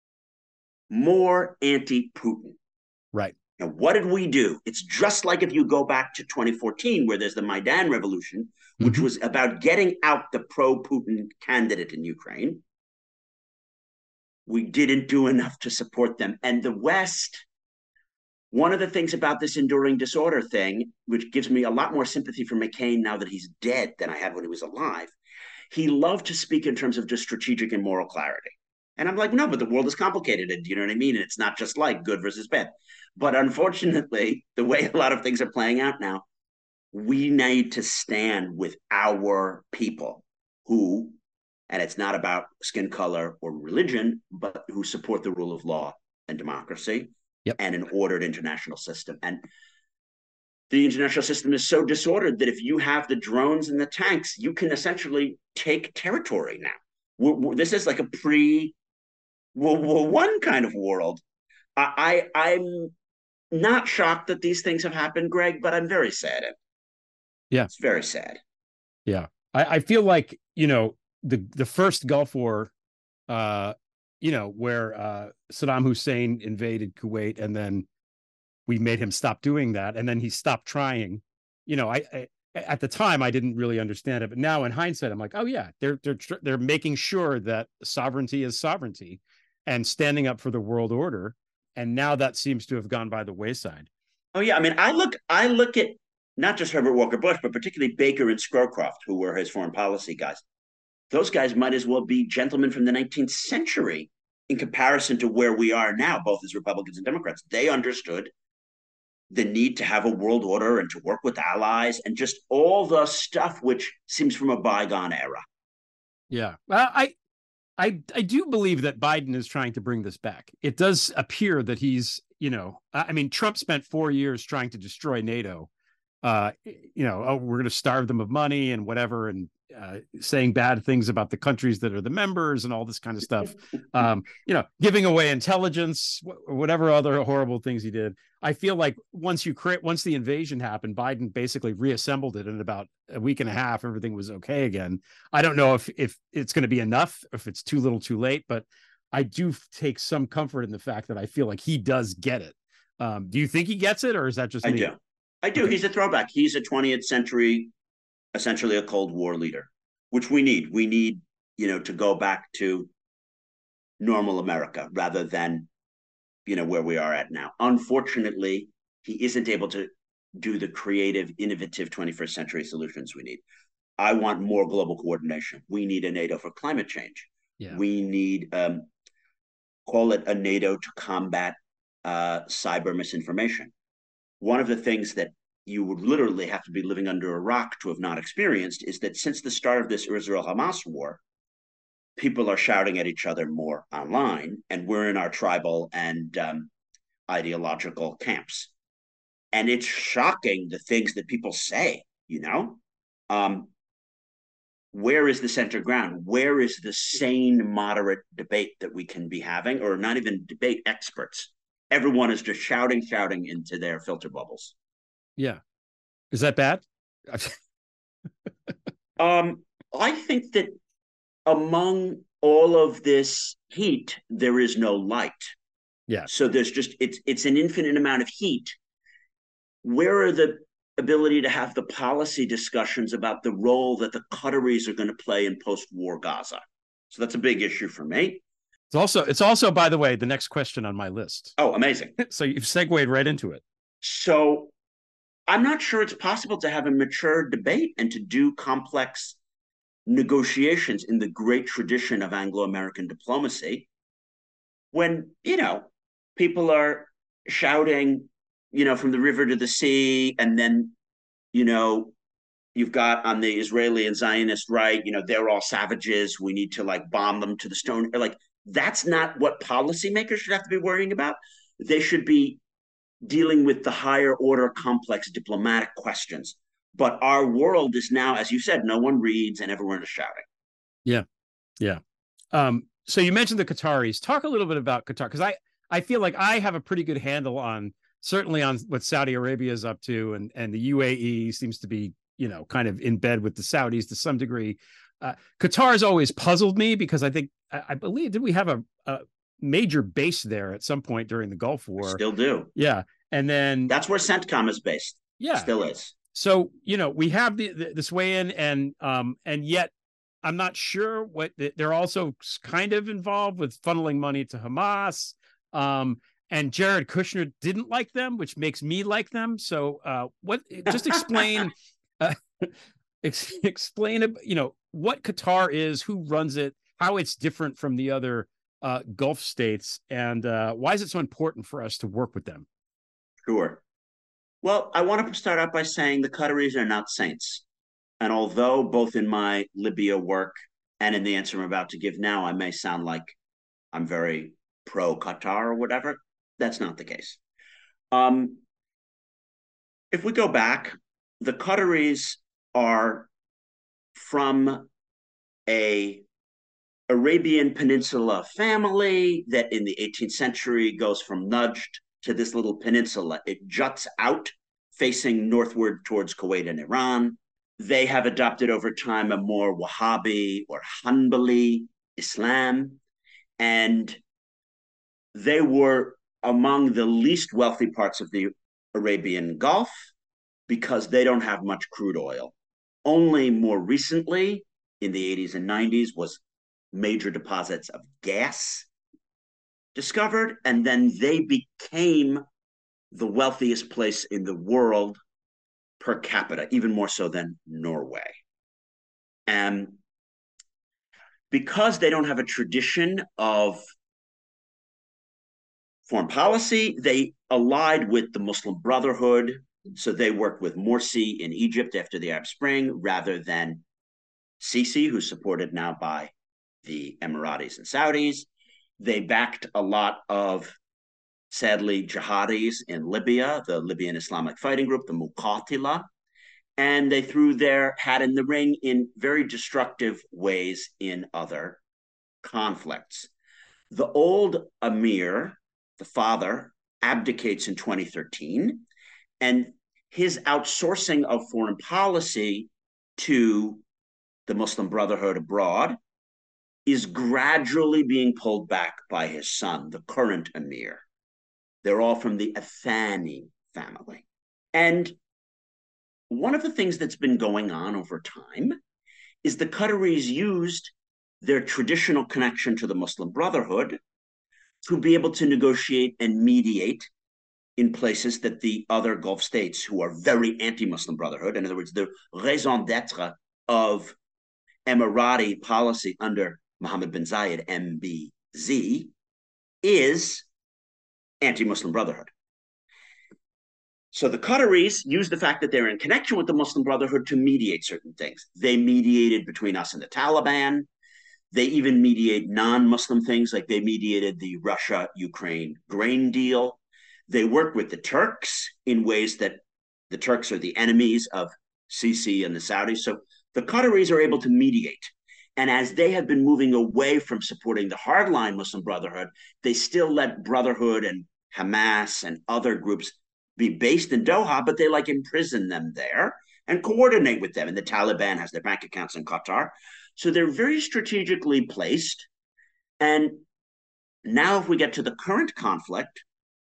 more anti-Putin. Right. Now, what did we do? It's just like if you go back to twenty fourteen, where there's the Maidan Revolution, which mm-hmm. was about getting out the pro-Putin candidate in Ukraine. We didn't do enough to support them. And the West, one of the things about this enduring disorder thing, which gives me a lot more sympathy for McCain now that he's dead than I had when he was alive, he loved to speak in terms of just strategic and moral clarity. And I'm like, no, but the world is complicated. And you know what I mean? And it's not just like good versus bad. But unfortunately, the way a lot of things are playing out now, we need to stand with our people who, and it's not about skin color or religion, but who support the rule of law and democracy yep. and an ordered international system. And the international system is so disordered that if you have the drones and the tanks, you can essentially take territory now. We're, we're, this is like a pre World War One kind of world. I, I I'm not shocked that these things have happened, Greg, but I'm very sad. Yeah, it's very sad. Yeah, I, I feel like you know the the first Gulf War, uh, you know, where uh, Saddam Hussein invaded Kuwait, and then we made him stop doing that, and then he stopped trying. You know, I, I at the time I didn't really understand it, but now in hindsight, I'm like, oh yeah, they're they're they're making sure that sovereignty is sovereignty, and standing up for the world order. And now that seems to have gone by the wayside. Oh yeah, I mean, I look I look at not just Herbert Walker Bush, but particularly Baker and Scowcroft, who were his foreign policy guys. Those guys might as well be gentlemen from the nineteenth century in comparison to where we are now, both as Republicans and Democrats. They understood the need to have a world order and to work with allies and just all the stuff which seems from a bygone era. Yeah. Well, I, I, I do believe that Biden is trying to bring this back. It does appear that he's, you know, I mean, Trump spent four years trying to destroy NATO. Uh, you know, oh, we're going to starve them of money and whatever. And uh, saying bad things about the countries that are the members and all this kind of stuff. Um, you know, giving away intelligence, wh- whatever other horrible things he did. I feel like once you create, once the invasion happened, Biden basically reassembled it in about a week and a half. Everything was okay again. I don't know if if it's going to be enough, if it's too little, too late, but I do take some comfort in the fact that I feel like he does get it. Um, do you think he gets it, or is that just I me? do. I do. Okay. He's a throwback. He's a twentieth century, essentially a Cold War leader, which we need. We need, you know, to go back to normal America rather than, you know, where we are at now. Unfortunately, he isn't able to do the creative, innovative twenty-first century solutions we need. I want more global coordination. We need a NATO for climate change. Yeah. We need, um, call it a NATO to combat uh, cyber misinformation. One of the things that you would literally have to be living under a rock to have not experienced is that since the start of this Israel-Hamas war, people are shouting at each other more online, and we're in our tribal and um, ideological camps. And it's shocking the things that people say, you know? Um, where is the center ground? Where is the sane, moderate debate that we can be having, or not even debate, experts? Everyone is just shouting, shouting into their filter bubbles. Yeah. Is that bad? um, I think that among all of this heat, there is no light. Yeah. So there's just, it's it's an infinite amount of heat. Where are the ability to have the policy discussions about the role that the Qataris are going to play in post-war Gaza? So that's a big issue for me. It's also, it's also, by the way, the next question on my list. Oh, amazing. So you've segued right into it. So I'm not sure it's possible to have a mature debate and to do complex negotiations in the great tradition of Anglo-American diplomacy when, you know, people are shouting, you know, from the river to the sea, and then, you know, you've got on the Israeli and Zionist right, you know, they're all savages. We need to like bomb them to the stone. Like, that's not what policymakers should have to be worrying about. They should be dealing with the higher order, complex diplomatic questions. But our world is now, as you said, no one reads and everyone is shouting. Yeah. Yeah. Um, so you mentioned the Qataris. Talk a little bit about Qatar, because I, I feel like I have a pretty good handle on, certainly on what Saudi Arabia is up to, and, and the U A E seems to be, you know, kind of in bed with the Saudis to some degree. Uh, Qatar has always puzzled me because I think, I, I believe, did we have a, a major base there at some point during the Gulf War? We still do. Yeah. And then that's where CENTCOM is based. Yeah. Still is. So, you know, we have the, the this way in, and um, and yet I'm not sure what they're also kind of involved with funneling money to Hamas. Um, and Jared Kushner didn't like them, which makes me like them. So uh, what, just explain, uh, ex- explain, you know, what Qatar is, who runs it, how it's different from the other uh, Gulf states, and uh, why is it so important for us to work with them? Sure. Well, I want to start out by saying the Qataris are not saints. And although both in my Libya work and in the answer I'm about to give now, I may sound like I'm very pro-Qatar or whatever, that's not the case. Um, if we go back, the Qataris are from a Arabian Peninsula family that in the eighteenth century goes from Najd to this little peninsula. It juts out facing northward towards Kuwait and Iran. They have adopted over time a more Wahhabi or Hanbali Islam, and they were among the least wealthy parts of the Arabian Gulf because they don't have much crude oil. Only more recently, in the eighties and nineties, was major deposits of gas discovered, and then they became the wealthiest place in the world per capita, even more so than Norway. And because they don't have a tradition of foreign policy, they allied with the Muslim Brotherhood. So they worked with Morsi in Egypt after the Arab Spring rather than Sisi, who's supported now by the Emiratis and Saudis. They backed a lot of, sadly, jihadis in Libya, the Libyan Islamic Fighting Group, the Muqatila. and they threw their hat in the ring in very destructive ways in other conflicts. The old emir, the father, abdicates in twenty thirteen, and his outsourcing of foreign policy to the Muslim Brotherhood abroad is gradually being pulled back by his son, the current emir. They're all from the Athani family. And one of the things that's been going on over time is the Qataris used their traditional connection to the Muslim Brotherhood to be able to negotiate and mediate in places that the other Gulf states who are very anti-Muslim Brotherhood, in other words, the raison d'etre of Emirati policy under Mohammed bin Zayed, M B Z, is anti-Muslim Brotherhood. So the Qataris use the fact that they're in connection with the Muslim Brotherhood to mediate certain things. They mediated between us and the Taliban. They even mediate non-Muslim things, like they mediated the Russia-Ukraine grain deal. They work with the Turks in ways that the Turks are the enemies of Sisi and the Saudis. So the Qataris are able to mediate. And as they have been moving away from supporting the hardline Muslim Brotherhood, they still let Brotherhood and Hamas and other groups be based in Doha, but they like imprison them there and coordinate with them. And the Taliban has their bank accounts in Qatar. So they're very strategically placed. And now if we get to the current conflict,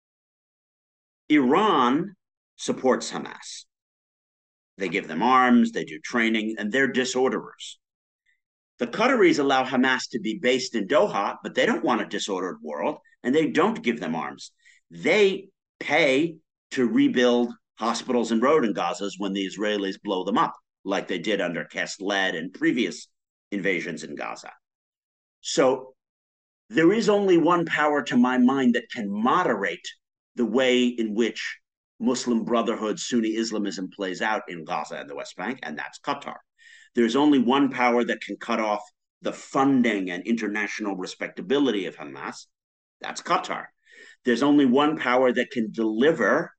Iran supports Hamas. They give them arms, they do training, and they're disorderers. The Qataris allow Hamas to be based in Doha, but they don't want a disordered world, and they don't give them arms. They pay to rebuild hospitals and road in Gaza when the Israelis blow them up, like they did under Kess-led and previous invasions in Gaza. So there is only one power, to my mind, that can moderate the way in which Muslim Brotherhood, Sunni Islamism plays out in Gaza and the West Bank, and that's Qatar. There's only one power that can cut off the funding and international respectability of Hamas. That's Qatar. There's only one power that can deliver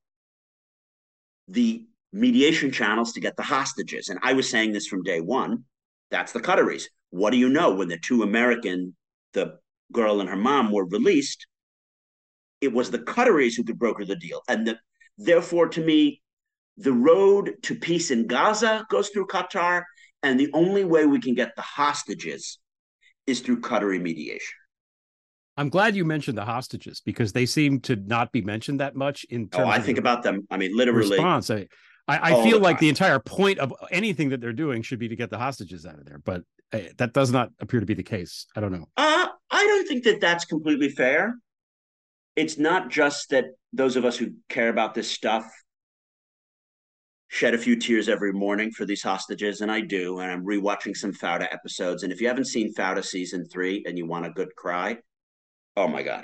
the mediation channels to get the hostages. And I was saying this from day one. That's the Qataris. What do you know? When the two American, the girl and her mom, were released, it was the Qataris who could broker the deal. And the, therefore, to me, the road to peace in Gaza goes through Qatar, and the only way we can get the hostages is through Qatari mediation. I'm glad you mentioned the hostages, because they seem to not be mentioned that much in terms oh, I of think about them. I mean, literally. Response. I, I, I feel the like time. the entire point of anything that they're doing should be to get the hostages out of there, but uh, that does not appear to be the case. I don't know. Uh, I don't think that that's completely fair. It's not just that those of us who care about this stuff shed a few tears every morning for these hostages, and I do, and I'm rewatching some Fauda episodes. And if you haven't seen Fauda season three and you want a good cry, oh my God.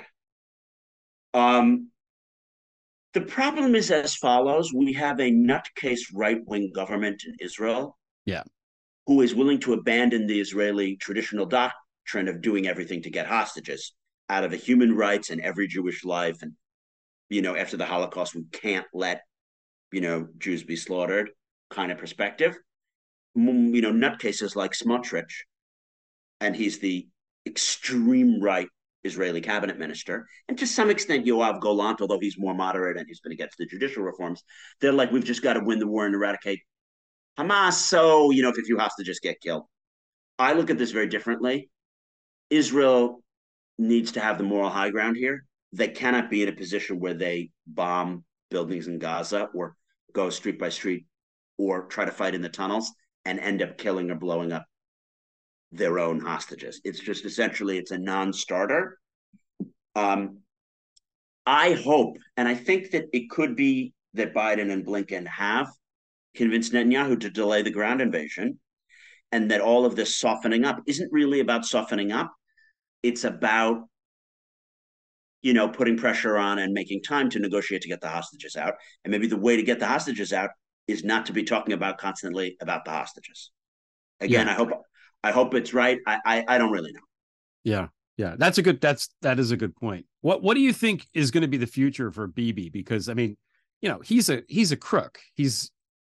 Um, the problem is as follows. We have a nutcase right-wing government in Israel yeah. who is willing to abandon the Israeli traditional doctrine of doing everything to get hostages out of a human rights and every Jewish life. And, you know, after the Holocaust, we can't let, you know, Jews be slaughtered kind of perspective. You know, nutcases like Smotrich, and he's the extreme right Israeli cabinet minister, and to some extent Yoav Golant, although he's more moderate and he's been against the judicial reforms. They're like, we've just got to win the war and eradicate Hamas, so, you know, if a few hostages get killed. I look at this very differently. Israel needs to have the moral high ground here. They cannot be in a position where they bomb buildings in Gaza or go street by street or try to fight in the tunnels and end up killing or blowing up their own hostages. It's just essentially, it's a non-starter. Um, I hope, and I think that it could be that Biden and Blinken have convinced Netanyahu to delay the ground invasion, and that all of this softening up isn't really about softening up. It's about, you know, putting pressure on and making time to negotiate to get the hostages out. And maybe the way to get the hostages out is not to be talking about constantly about the hostages. Again, yeah. I hope I hope it's right. I, I I don't really know. Yeah, yeah, that's a good. That's that is a good point. What What do you think is going to be the future for Bibi? Because I mean, you know, he's a he's a crook. He's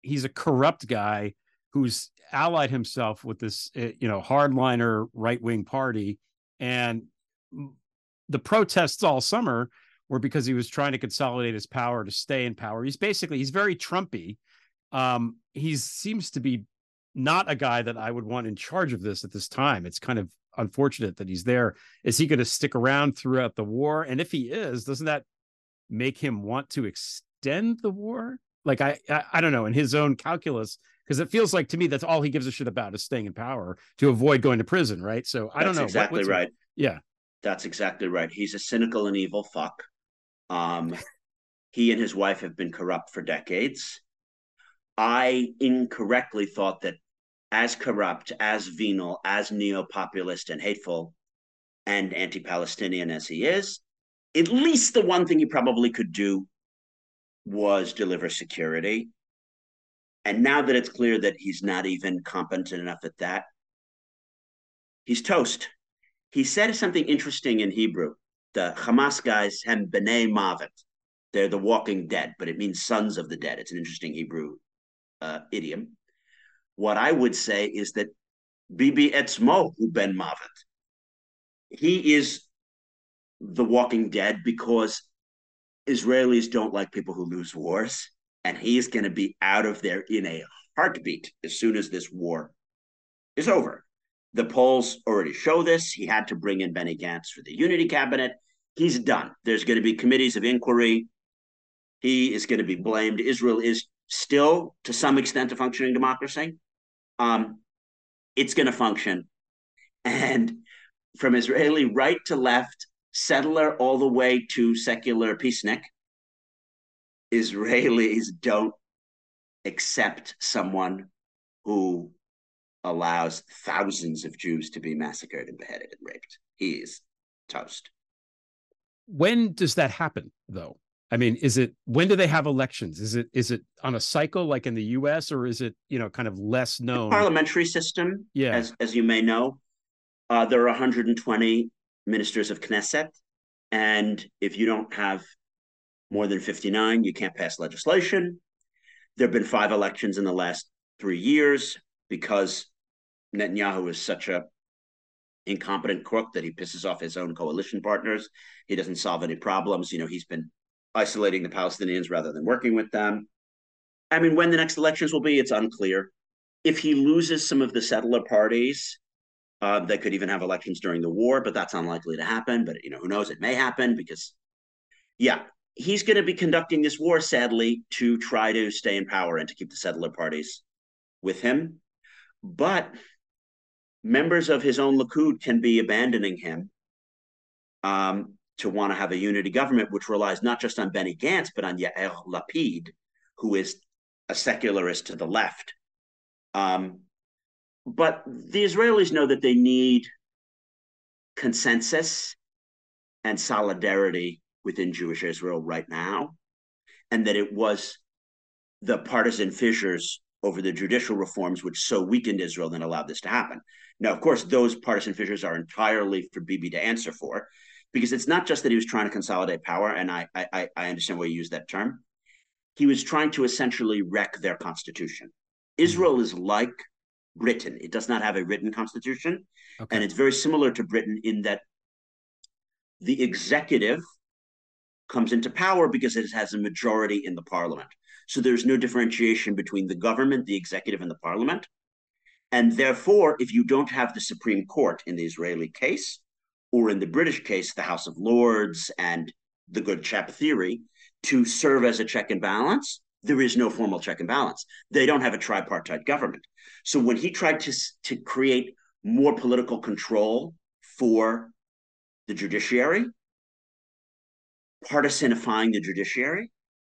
he's a corrupt guy who's allied himself with this, you know, hardliner right-wing party. And the protests all summer were because he was trying to consolidate his power to stay in power. He's basically, he's very Trumpy. Um, he seems to be not a guy that I would want in charge of this at this time. It's kind of unfortunate that he's there. Is he going to stick around throughout the war? And if he is, doesn't that make him want to extend the war? Like, I, I, I don't know, in his own calculus, because it feels like to me that's all he gives a shit about is staying in power to avoid going to prison, right? So I don't know. That's exactly what, right. Yeah. That's exactly right. He's a cynical and evil fuck. Um, he and his wife have been corrupt for decades. I incorrectly thought that as corrupt, as venal, as neo-populist and hateful and anti-Palestinian as he is, at least the one thing he probably could do was deliver security. And now that it's clear that he's not even competent enough at that, he's toast. He said something interesting in Hebrew. The Hamas guys, hem b'nei mavet. They're the walking dead, but it means sons of the dead. It's an interesting Hebrew uh, idiom. What I would say is that Bibi etzmo hu ben mavet. He is the walking dead because Israelis don't like people who lose wars, and he is going to be out of there in a heartbeat as soon as this war is over. The polls already show this. He had to bring in Benny Gantz for the unity cabinet. He's done. There's going to be committees of inquiry. He is going to be blamed. Israel is still, to some extent, a functioning democracy. Um, it's going to function. And from Israeli right to left, settler all the way to secular peacenik, Israelis don't accept someone who allows thousands of Jews to be massacred and beheaded and raped. He is toast. When does that happen, though? I mean, is it, when do they have elections? Is it, is it on a cycle like in the U S, or is it, you know, kind of less known? The parliamentary system, yeah. as, as you may know, uh, there are one hundred twenty ministers of Knesset. And if you don't have more than fifty-nine, you can't pass legislation. There have been five elections in the last three years because Netanyahu is such a incompetent crook that he pisses off his own coalition partners. He doesn't solve any problems. You know, he's been isolating the Palestinians rather than working with them. I mean, when the next elections will be, it's unclear. If he loses some of the settler parties, uh, they could even have elections during the war, but that's unlikely to happen. But, you know, who knows? It may happen because, yeah, he's going to be conducting this war, sadly, to try to stay in power and to keep the settler parties with him. But members of his own Likud can be abandoning him um, to want to have a unity government, which relies not just on Benny Gantz, but on Yair Lapid, who is a secularist to the left. Um, but the Israelis know that they need consensus and solidarity within Jewish Israel right now, and that it was the partisan fissures over the judicial reforms which so weakened Israel that allowed this to happen. Now, of course, those partisan fissures are entirely for Bibi to answer for, because it's not just that he was trying to consolidate power, and I, I, I understand why you use that term. He was trying to essentially wreck their constitution. Israel is like Britain. It does not have a written constitution, okay. And it's very similar to Britain in that the executive comes into power because it has a majority in the parliament. So there's no differentiation between the government, the executive, and the parliament. And therefore, if you don't have the Supreme Court in the Israeli case, or in the British case, the House of Lords and the good chap theory, to serve as a check and balance, there is no formal check and balance. They don't have a tripartite government. So when he tried to, to create more political control for the judiciary, partisanifying the judiciary,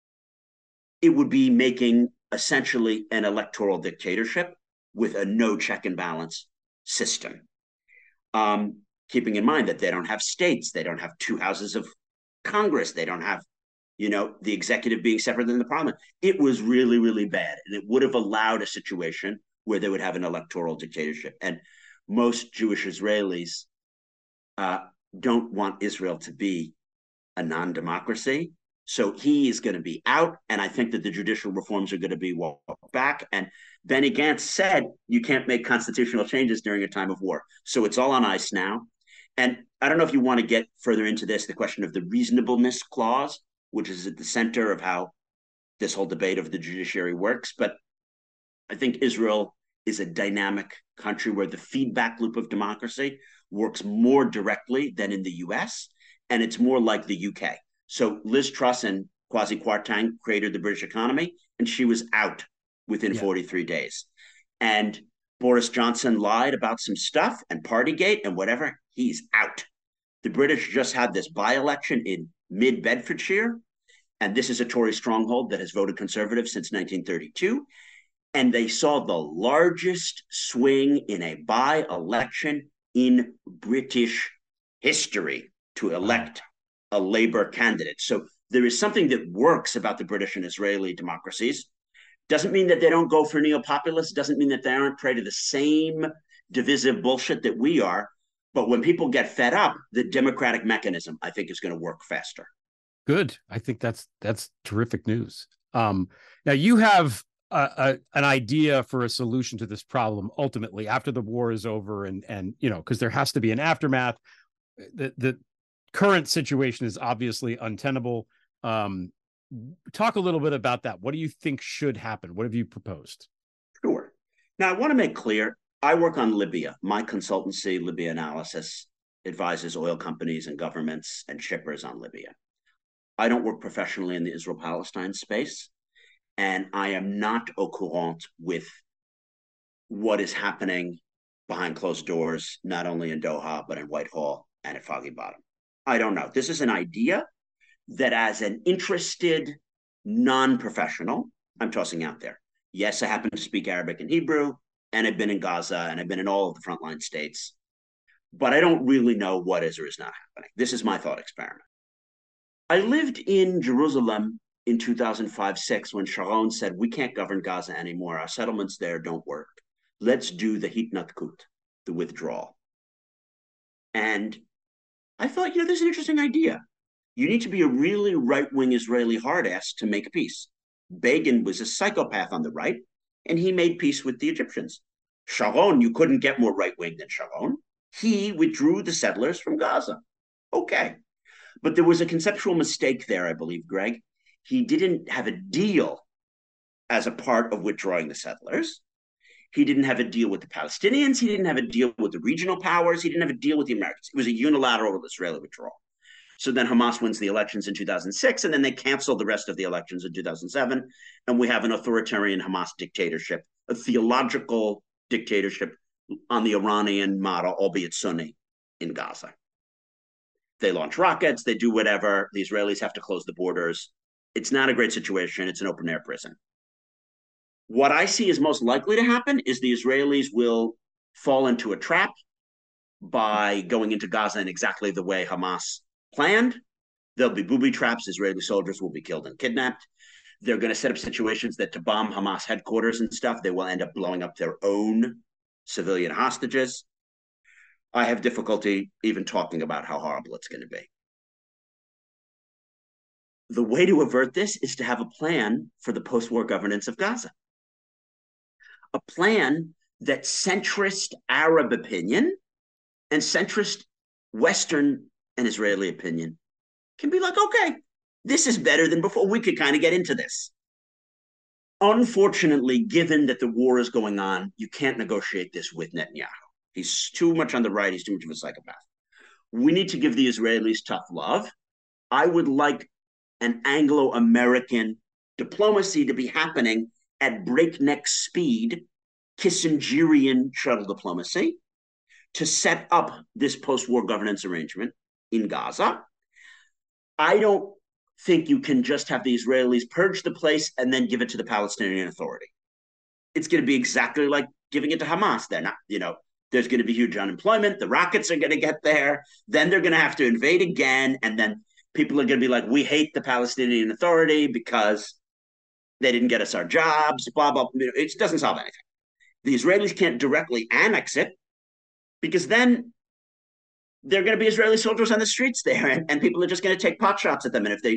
it would be making essentially an electoral dictatorship with a no check and balance system. Um, keeping in mind that they don't have states, they don't have two houses of Congress, they don't have, you know, the executive being separate than the parliament. It was really, really bad. And it would have allowed a situation where they would have an electoral dictatorship. And most Jewish Israelis uh, don't want Israel to be a non-democracy. So he is going to be out, and I think that the judicial reforms are going to be walked back. And Benny Gantz said you can't make constitutional changes during a time of war. So it's all on ice now. And I don't know if you want to get further into this, the question of the reasonableness clause, which is at the center of how this whole debate of the judiciary works. But I think Israel is a dynamic country where the feedback loop of democracy works more directly than in the U S, and it's more like the U K. So Liz Truss and Kwasi Kwarteng created the British economy, and she was out within yeah. forty-three days. And Boris Johnson lied about some stuff and Partygate and whatever, he's out. The British just had this by-election in mid-Bedfordshire, and this is a Tory stronghold that has voted Conservative since nineteen thirty-two. And they saw the largest swing in a by-election in British history to elect a Labour candidate. So there is something that works about the British and Israeli democracies. Doesn't mean that they don't go for neo-populists. Doesn't mean that they aren't prey to the same divisive bullshit that we are. But when people get fed up, the democratic mechanism, I think, is going to work faster. Good. I think that's that's terrific news. Um, now, you have a, a, an idea for a solution to this problem ultimately after the war is over, and and you know, because there has to be an aftermath. The the current situation is obviously untenable. Um, talk a little bit about that. What do you think should happen? What have you proposed? Sure. Now, I want to make clear, I work on Libya. My consultancy, Libya Analysis, advises oil companies and governments and shippers on Libya. I don't work professionally in the Israel-Palestine space, and I am not au courant with what is happening behind closed doors, not only in Doha, but in Whitehall and at Foggy Bottom. I don't know. This is an idea that as an interested non-professional, I'm tossing out there. Yes, I happen to speak Arabic and Hebrew, and I've been in Gaza, and I've been in all of the frontline states, but I don't really know what is or is not happening. This is my thought experiment. I lived in Jerusalem in two thousand five six when Sharon said, we can't govern Gaza anymore. Our settlements there don't work. Let's do the hitnatkut, the withdrawal. And I thought, you know, there's an interesting idea. You need to be a really right-wing Israeli hard-ass to make peace. Begin was a psychopath on the right, and he made peace with the Egyptians. Sharon, you couldn't get more right-wing than Sharon. He withdrew the settlers from Gaza. Okay. But there was a conceptual mistake there, I believe, Greg. He didn't have a deal as a part of withdrawing the settlers. He didn't have a deal with the Palestinians. He didn't have a deal with the regional powers. He didn't have a deal with the Americans. It was a unilateral Israeli withdrawal. So then Hamas wins the elections in two thousand six, and then they cancel the rest of the elections in two thousand seven, and we have an authoritarian Hamas dictatorship, a theological dictatorship on the Iranian model, albeit Sunni, in Gaza. They launch rockets, they do whatever. The Israelis have to close the borders. It's not a great situation. It's an open-air prison. What I see is most likely to happen is the Israelis will fall into a trap by going into Gaza in exactly the way Hamas planned. There'll be booby traps. Israeli soldiers will be killed and kidnapped. They're going to set up situations that to bomb Hamas headquarters and stuff, they will end up blowing up their own civilian hostages. I have difficulty even talking about how horrible it's going to be. The way to avert this is to have a plan for the post-war governance of Gaza. A plan that centrist Arab opinion and centrist Western and Israeli opinion can be like, okay, this is better than before. We could kind of get into this. Unfortunately, given that the war is going on, you can't negotiate this with Netanyahu. He's too much on the right. He's too much of a psychopath. We need to give the Israelis tough love. I would like an Anglo-American diplomacy to be happening at breakneck speed, Kissingerian shuttle diplomacy, to set up this post-war governance arrangement in Gaza. I don't think you can just have the Israelis purge the place and then give it to the Palestinian Authority. It's going to be exactly like giving it to Hamas. They're not, you know, there's going to be huge unemployment. The rockets are going to get there. Then they're going to have to invade again. And then people are going to be like, we hate the Palestinian Authority because they didn't get us our jobs, blah, blah. It doesn't solve anything. The Israelis can't directly annex it because then there are going to be Israeli soldiers on the streets there, and, and people are just going to take pot shots at them. And if they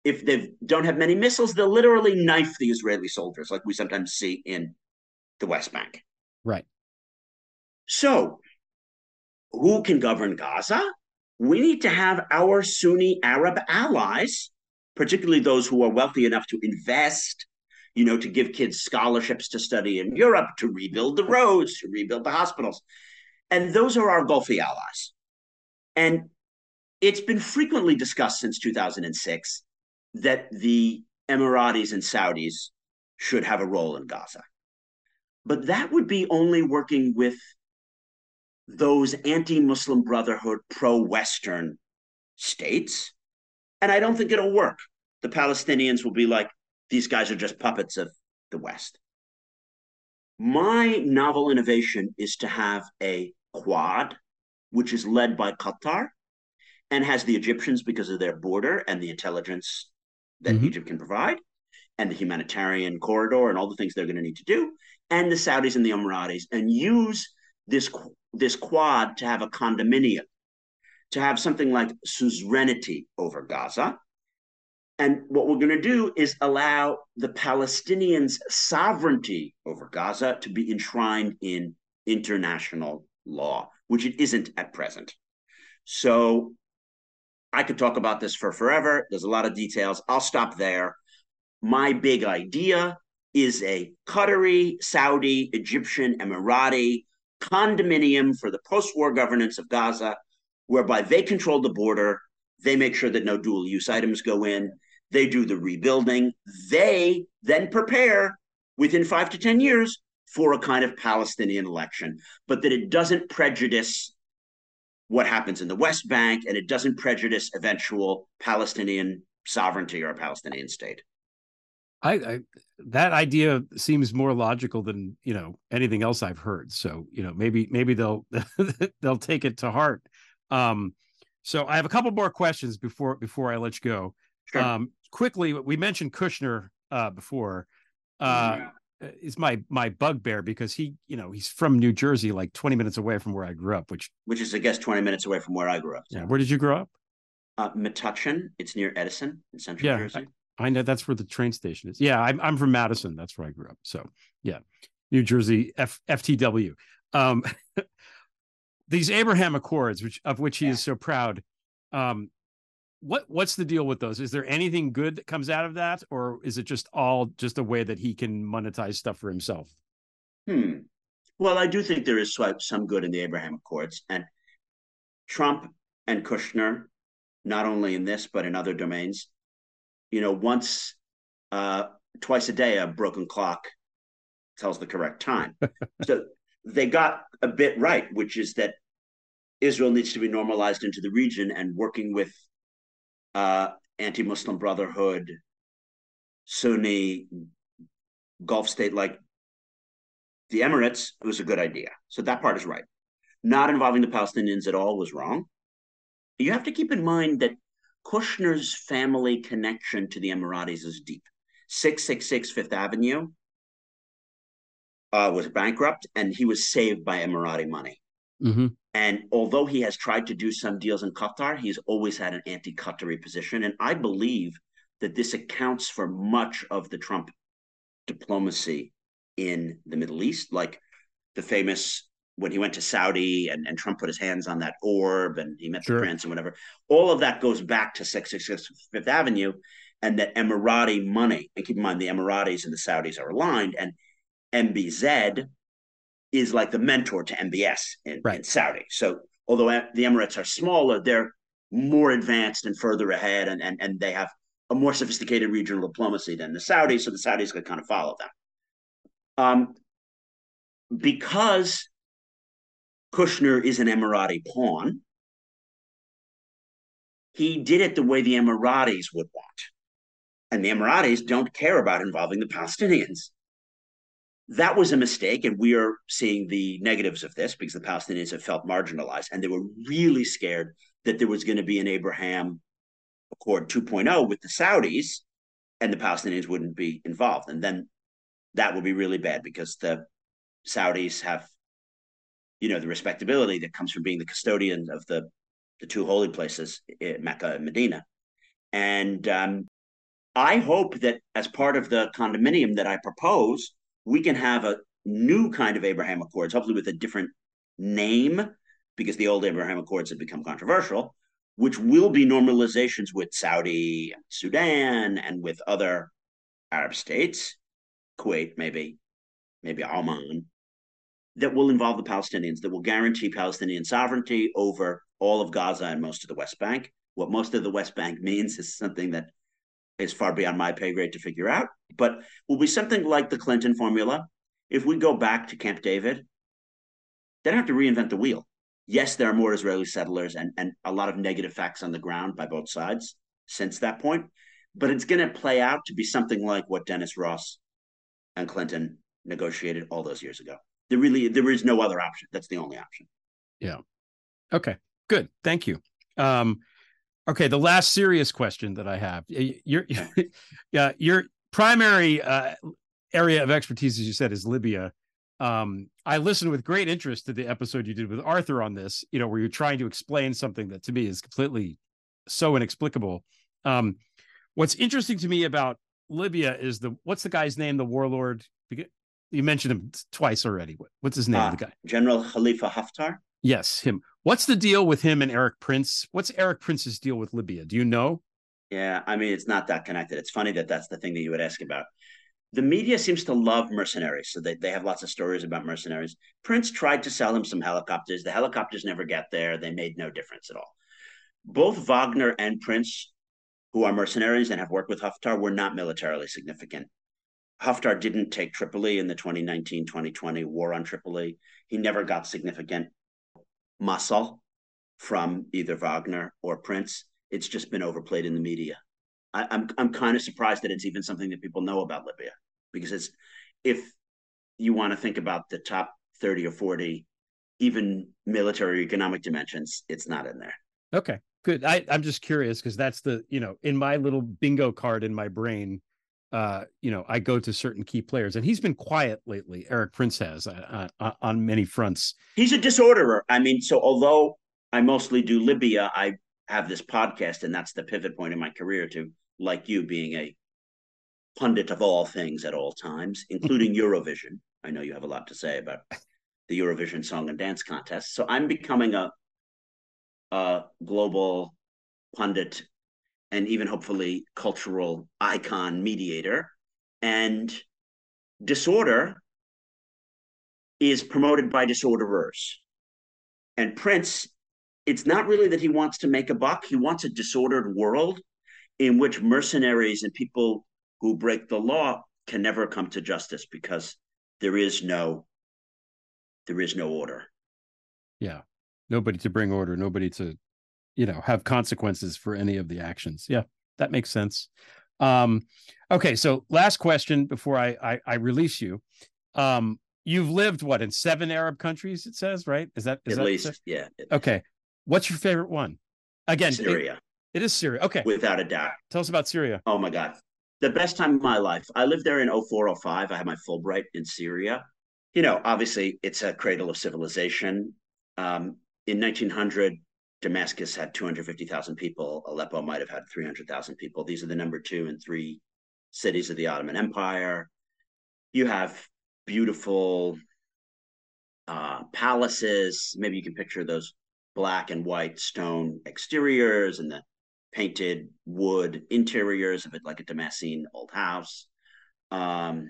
if they don't have many missiles, they'll literally knife the Israeli soldiers, like we sometimes see in the West Bank. Right. So, who can govern Gaza? We need to have our Sunni Arab allies, particularly those who are wealthy enough to invest, you know, to give kids scholarships to study in Europe, to rebuild the roads, to rebuild the hospitals. And those are our Gulfi allies. And it's been frequently discussed since two thousand six that the Emiratis and Saudis should have a role in Gaza. But that would be only working with those anti-Muslim Brotherhood, pro-Western states. And I don't think it'll work. The Palestinians will be like, these guys are just puppets of the West. My novel innovation is to have a Quad, which is led by Qatar and has the Egyptians because of their border and the intelligence that mm-hmm. Egypt can provide, and the humanitarian corridor and all the things they're going to need to do, and the Saudis and the Emiratis, and use this, this Quad to have a condominium, to have something like suzerainty over Gaza. And what we're going to do is allow the Palestinians' sovereignty over Gaza to be enshrined in international law, which it isn't at present. So I could talk about this for forever. There's a lot of details. I'll stop there. My big idea is a Qatari, Saudi, Egyptian, Emirati condominium for the post-war governance of Gaza, whereby they control the border, they make sure that no dual-use items go in, they do the rebuilding, they then prepare within five to ten years for a kind of Palestinian election, but that it doesn't prejudice what happens in the West Bank, and it doesn't prejudice eventual Palestinian sovereignty or a Palestinian state. I, I that idea seems more logical than, you know, anything else I've heard. So, you know, maybe maybe they'll they'll take it to heart. Um, so I have a couple more questions before before I let you go. Sure. Um, quickly, we mentioned Kushner uh, before. Uh, yeah. Is my my bugbear because he, you know, he's from New Jersey, like twenty minutes away from where I grew up, which which is, I guess, twenty minutes away from where I grew up. Yeah. Where did you grow up? Uh, Metuchen. It's near Edison in Central yeah, Jersey. I, I know that's where the train station is. Yeah, I'm I'm from Madison. That's where I grew up. So yeah, New Jersey F, FTW. Um, these Abraham Accords, which of which he yeah. is so proud. Um, What what's the deal with those? Is there anything good that comes out of that, or is it just all just a way that he can monetize stuff for himself? Hmm. Well, I do think there is some good in the Abraham Accords, and Trump and Kushner, not only in this but in other domains, you know, once, uh, twice a day, a broken clock tells the correct time. So they got a bit right, which is that Israel needs to be normalized into the region, and working with Uh, anti-Muslim Brotherhood, Sunni Gulf state like the Emirates, it was a good idea. So that part is right. Not involving the Palestinians at all was wrong. You have to keep in mind that Kushner's family connection to the Emiratis is deep. six six six Fifth Avenue uh, was bankrupt, and he was saved by Emirati money. Mm-hmm. And although he has tried to do some deals in Qatar, he's always had an anti-Qatari position. And I believe that this accounts for much of the Trump diplomacy in the Middle East, like the famous, when he went to Saudi and, and Trump put his hands on that orb and he met sure. the prince and whatever. All of that goes back to six six six Fifth Avenue, and that Emirati money, and keep in mind the Emiratis and the Saudis are aligned, and M B Z is like the mentor to M B S in, right. in Saudi. So although the Emirates are smaller, they're more advanced and further ahead, and, and, and they have a more sophisticated regional diplomacy than the Saudis, so the Saudis could kind of follow them. Um, because Kushner is an Emirati pawn, he did it the way the Emiratis would want. And the Emiratis don't care about involving the Palestinians. That was a mistake, and we are seeing the negatives of this because the Palestinians have felt marginalized, and they were really scared that there was going to be an Abraham Accord two point oh with the Saudis, and the Palestinians wouldn't be involved. And then that would be really bad because the Saudis have, you know, the respectability that comes from being the custodian of the, the two holy places, Mecca and Medina. And um, I hope that as part of the condominium that I propose, we can have a new kind of Abraham Accords, hopefully with a different name, because the old Abraham Accords have become controversial, which will be normalizations with Saudi and Sudan and with other Arab states, Kuwait maybe, maybe Oman, that will involve the Palestinians, that will guarantee Palestinian sovereignty over all of Gaza and most of the West Bank. What most of the West Bank means is something that is far beyond my pay grade to figure out, but will be something like the Clinton formula. If we go back to Camp David, they don't have to reinvent the wheel. Yes, there are more Israeli settlers and, and a lot of negative facts on the ground by both sides since that point, but it's going to play out to be something like what Dennis Ross and Clinton negotiated all those years ago. There really, there is no other option. That's the only option. Yeah. Okay, good. Thank you. Um, okay, the last serious question that I have, your, yeah, your primary uh, area of expertise, as you said, is Libya. Um, I listened with great interest to the episode you did with Arthur on this, you know, where you're trying to explain something that to me is completely so inexplicable. Um, what's interesting to me about Libya is the, what's the guy's name, the warlord? You mentioned him twice already. What, what's his name? Uh, the guy, General Khalifa Haftar. Yes, him. What's the deal with him and Erik Prince? What's Erik Prince's deal with Libya? Do you know? Yeah, I mean, it's not that connected. It's funny that that's the thing that you would ask about. The media seems to love mercenaries, so they, they have lots of stories about mercenaries. Prince tried to sell him some helicopters. The helicopters never get there. They made no difference at all. Both Wagner and Prince, who are mercenaries and have worked with Haftar, were not militarily significant. Haftar didn't take Tripoli in the twenty nineteen twenty twenty war on Tripoli. He never got significant muscle from either Wagner or Prince. It's just been overplayed in the media. I, I'm I'm kind of surprised that it's even something that people know about Libya, because it's, if you want to think about the top thirty or forty, even military economic dimensions, it's not in there. Okay, good. I, I'm just curious because that's the, you know, in my little bingo card in my brain, uh, you know, I go to certain key players, and he's been quiet lately. Erik Prince has uh, uh, on many fronts. He's a disorderer. I mean, so although I mostly do Libya, I have this podcast, and that's the pivot point in my career to, like you, being a pundit of all things at all times, including Eurovision. I know you have a lot to say about the Eurovision Song and Dance Contest. So I'm becoming a, a global pundit and even hopefully cultural icon mediator. And disorder is promoted by disorderers. And Prince, it's not really that he wants to make a buck. He wants a disordered world in which mercenaries and people who break the law can never come to justice, because there is no, there is no order. Yeah. Nobody to bring order, nobody to, you know, have consequences for any of the actions. Yeah, that makes sense. Um, okay, so last question before I I, I release you. Um, you've lived what, in seven Arab countries? It says, right? Is that is at that least? it? Yeah. Okay, what's your favorite one? Again, Syria. It, it is Syria. Okay, without a doubt. Tell us about Syria. Oh my God, the best time of my life. I lived there in oh four oh five. I had my Fulbright in Syria. You know, obviously, it's a cradle of civilization. Um, in nineteen hundred. Damascus had two hundred fifty thousand people. Aleppo might have had three hundred thousand people. These are the number two and three cities of the Ottoman Empire. You have beautiful uh, palaces. Maybe you can picture those black and white stone exteriors and the painted wood interiors of it, like a Damascene old house. Um,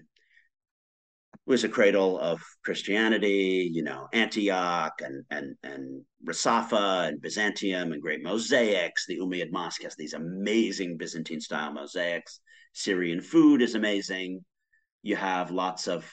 It was a cradle of Christianity, you know, Antioch and and and Rasafa and Byzantium and great mosaics. The Umayyad Mosque has these amazing Byzantine-style mosaics. Syrian food is amazing. You have lots of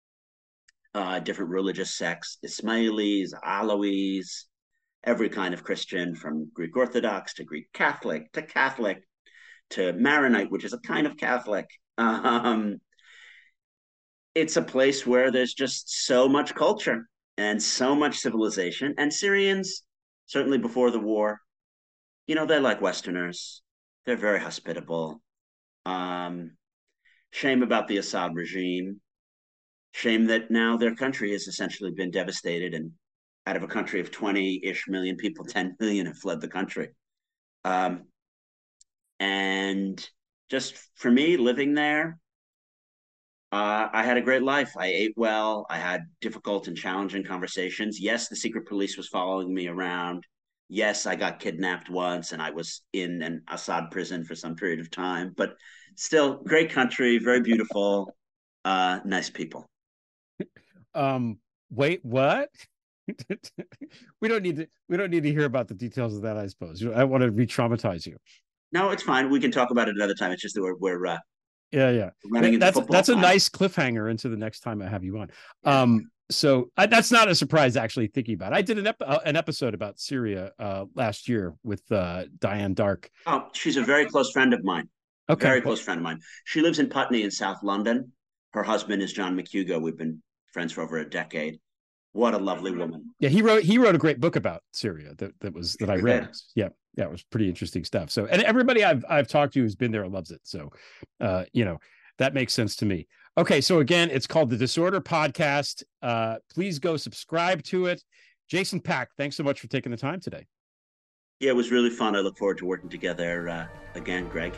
uh, different religious sects, Ismailis, Alawis, every kind of Christian, from Greek Orthodox to Greek Catholic to Catholic to Maronite, which is a kind of Catholic. Um, It's a place where there's just so much culture and so much civilization. And Syrians, certainly before the war, you know, they're like Westerners. They're very hospitable. Um, shame about the Assad regime. Shame that now their country has essentially been devastated, and out of a country of twenty-ish million people, ten million have fled the country. Um, and just for me, living there, uh, I had a great life. I ate well. I had difficult and challenging conversations. Yes, the secret police was following me around. Yes, I got kidnapped once and I was in an Assad prison for some period of time, but still great country, very beautiful, uh, nice people. Um, wait, what? we don't need to, we don't need to hear about the details of that, I suppose. I want to re-traumatize you. No, it's fine. We can talk about it another time. It's just that we're, we're uh, yeah, yeah. running into that's football that's time. a nice cliffhanger into the next time I have you on. Um, so I, that's not a surprise, actually, thinking about it. I did an, ep- uh, an episode about Syria uh, last year with uh, Diane Dark. Oh, she's a very close friend of mine. Okay. Very close friend of mine. She lives in Putney in South London. Her husband is John McHugo. We've been friends for over a decade. What a lovely woman. Yeah, he wrote he wrote a great book about Syria that, that was that I Sure read. did. Yeah, yeah, it was pretty interesting stuff. So, and everybody I've I've talked to who's been there loves it. So, uh, you know, that makes sense to me. Okay, so again, it's called the Disorder Podcast. Uh, please go subscribe to it. Jason Pack, thanks so much for taking the time today. Yeah, it was really fun. I look forward to working together uh, again, Greg.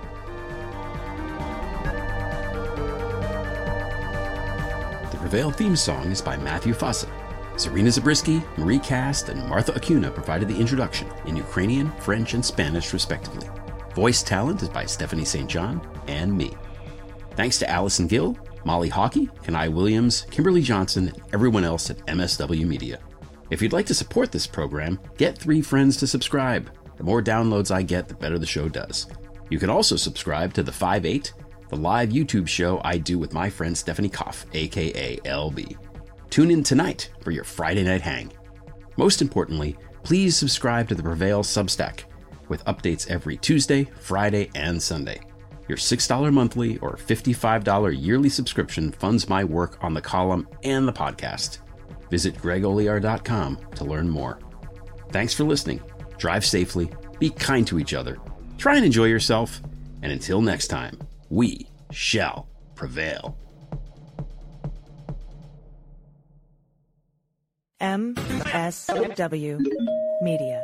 The Prevail theme song is by Matthew Fossa. Serena Zabriskie, Marie Cast, and Martha Acuna provided the introduction in Ukrainian, French, and Spanish, respectively. Voice talent is by Stephanie Saint John and me. Thanks to Allison Gill, Molly Hockey, Kenai Williams, Kimberly Johnson, and everyone else at M S W Media. If you'd like to support this program, get three friends to subscribe. The more downloads I get, the better the show does. You can also subscribe to The five eight, the live YouTube show I do with my friend Stephanie Koff, aka L B. Tune in tonight for your Friday night hang. Most importantly, please subscribe to the Prevail Substack with updates every Tuesday, Friday, and Sunday. Your six dollars monthly or fifty-five dollars yearly subscription funds my work on the column and the podcast. Visit greg olear dot com to learn more. Thanks for listening. Drive safely, be kind to each other, try and enjoy yourself, and until next time, we shall prevail. M S W Media.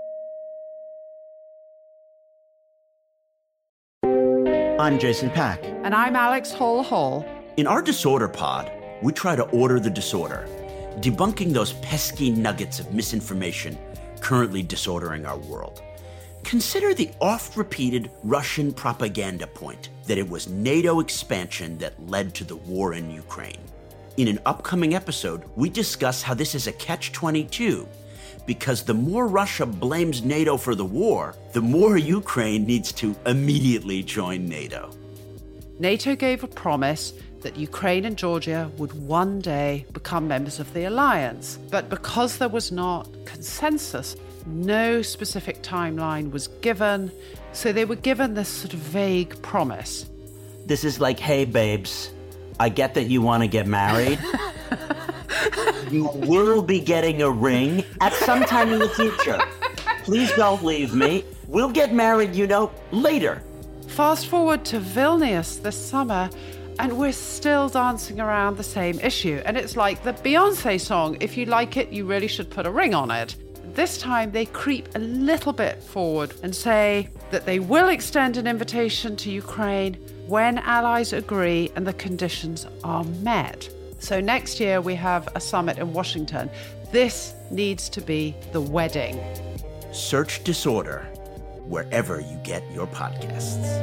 I'm Jason Pack. And I'm Alex Hall Hall. In our Disorder Pod, we try to order the disorder, debunking those pesky nuggets of misinformation currently disordering our world. Consider the oft-repeated Russian propaganda point that it was NATO expansion that led to the war in Ukraine. In an upcoming episode, we discuss how this is a catch twenty-two, because the more Russia blames NATO for the war, the more Ukraine needs to immediately join NATO. NATO gave a promise that Ukraine and Georgia would one day become members of the alliance. But because there was not consensus, no specific timeline was given, so they were given this sort of vague promise. This is like, hey, babes, I get that you want to get married. You will be getting a ring at some time in the future. Please don't leave me. We'll get married, you know, later. Fast forward to Vilnius this summer, and we're still dancing around the same issue. And it's like the Beyonce song, if you like it, you really should put a ring on it. This time they creep a little bit forward and say that they will extend an invitation to Ukraine when allies agree and the conditions are met. So next year we have a summit in Washington. This needs to be the wedding. Search Disorder wherever you get your podcasts.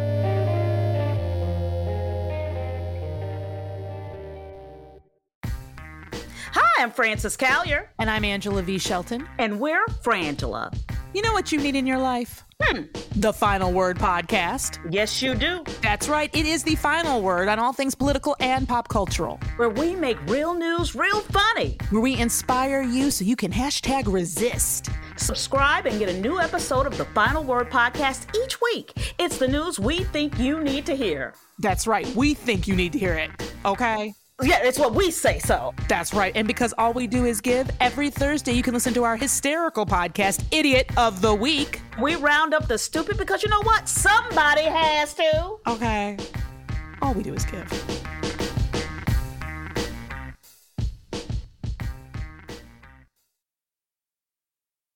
Hi, I'm Frances Callier. And I'm Angela V. Shelton. And we're Frangela. You know what you need in your life? Hmm. The Final Word Podcast. Yes, you do. That's right. It is the final word on all things political and pop cultural. Where we make real news real funny. Where we inspire you so you can hashtag resist. Subscribe and get a new episode of the Final Word Podcast each week. It's the news we think you need to hear. That's right. We think you need to hear it. Okay? Yeah, it's what we say so. That's right. And because all we do is give, every Thursday you can listen to our hysterical podcast, Idiot of the Week. We round up the stupid because you know what? Somebody has to. Okay. All we do is give.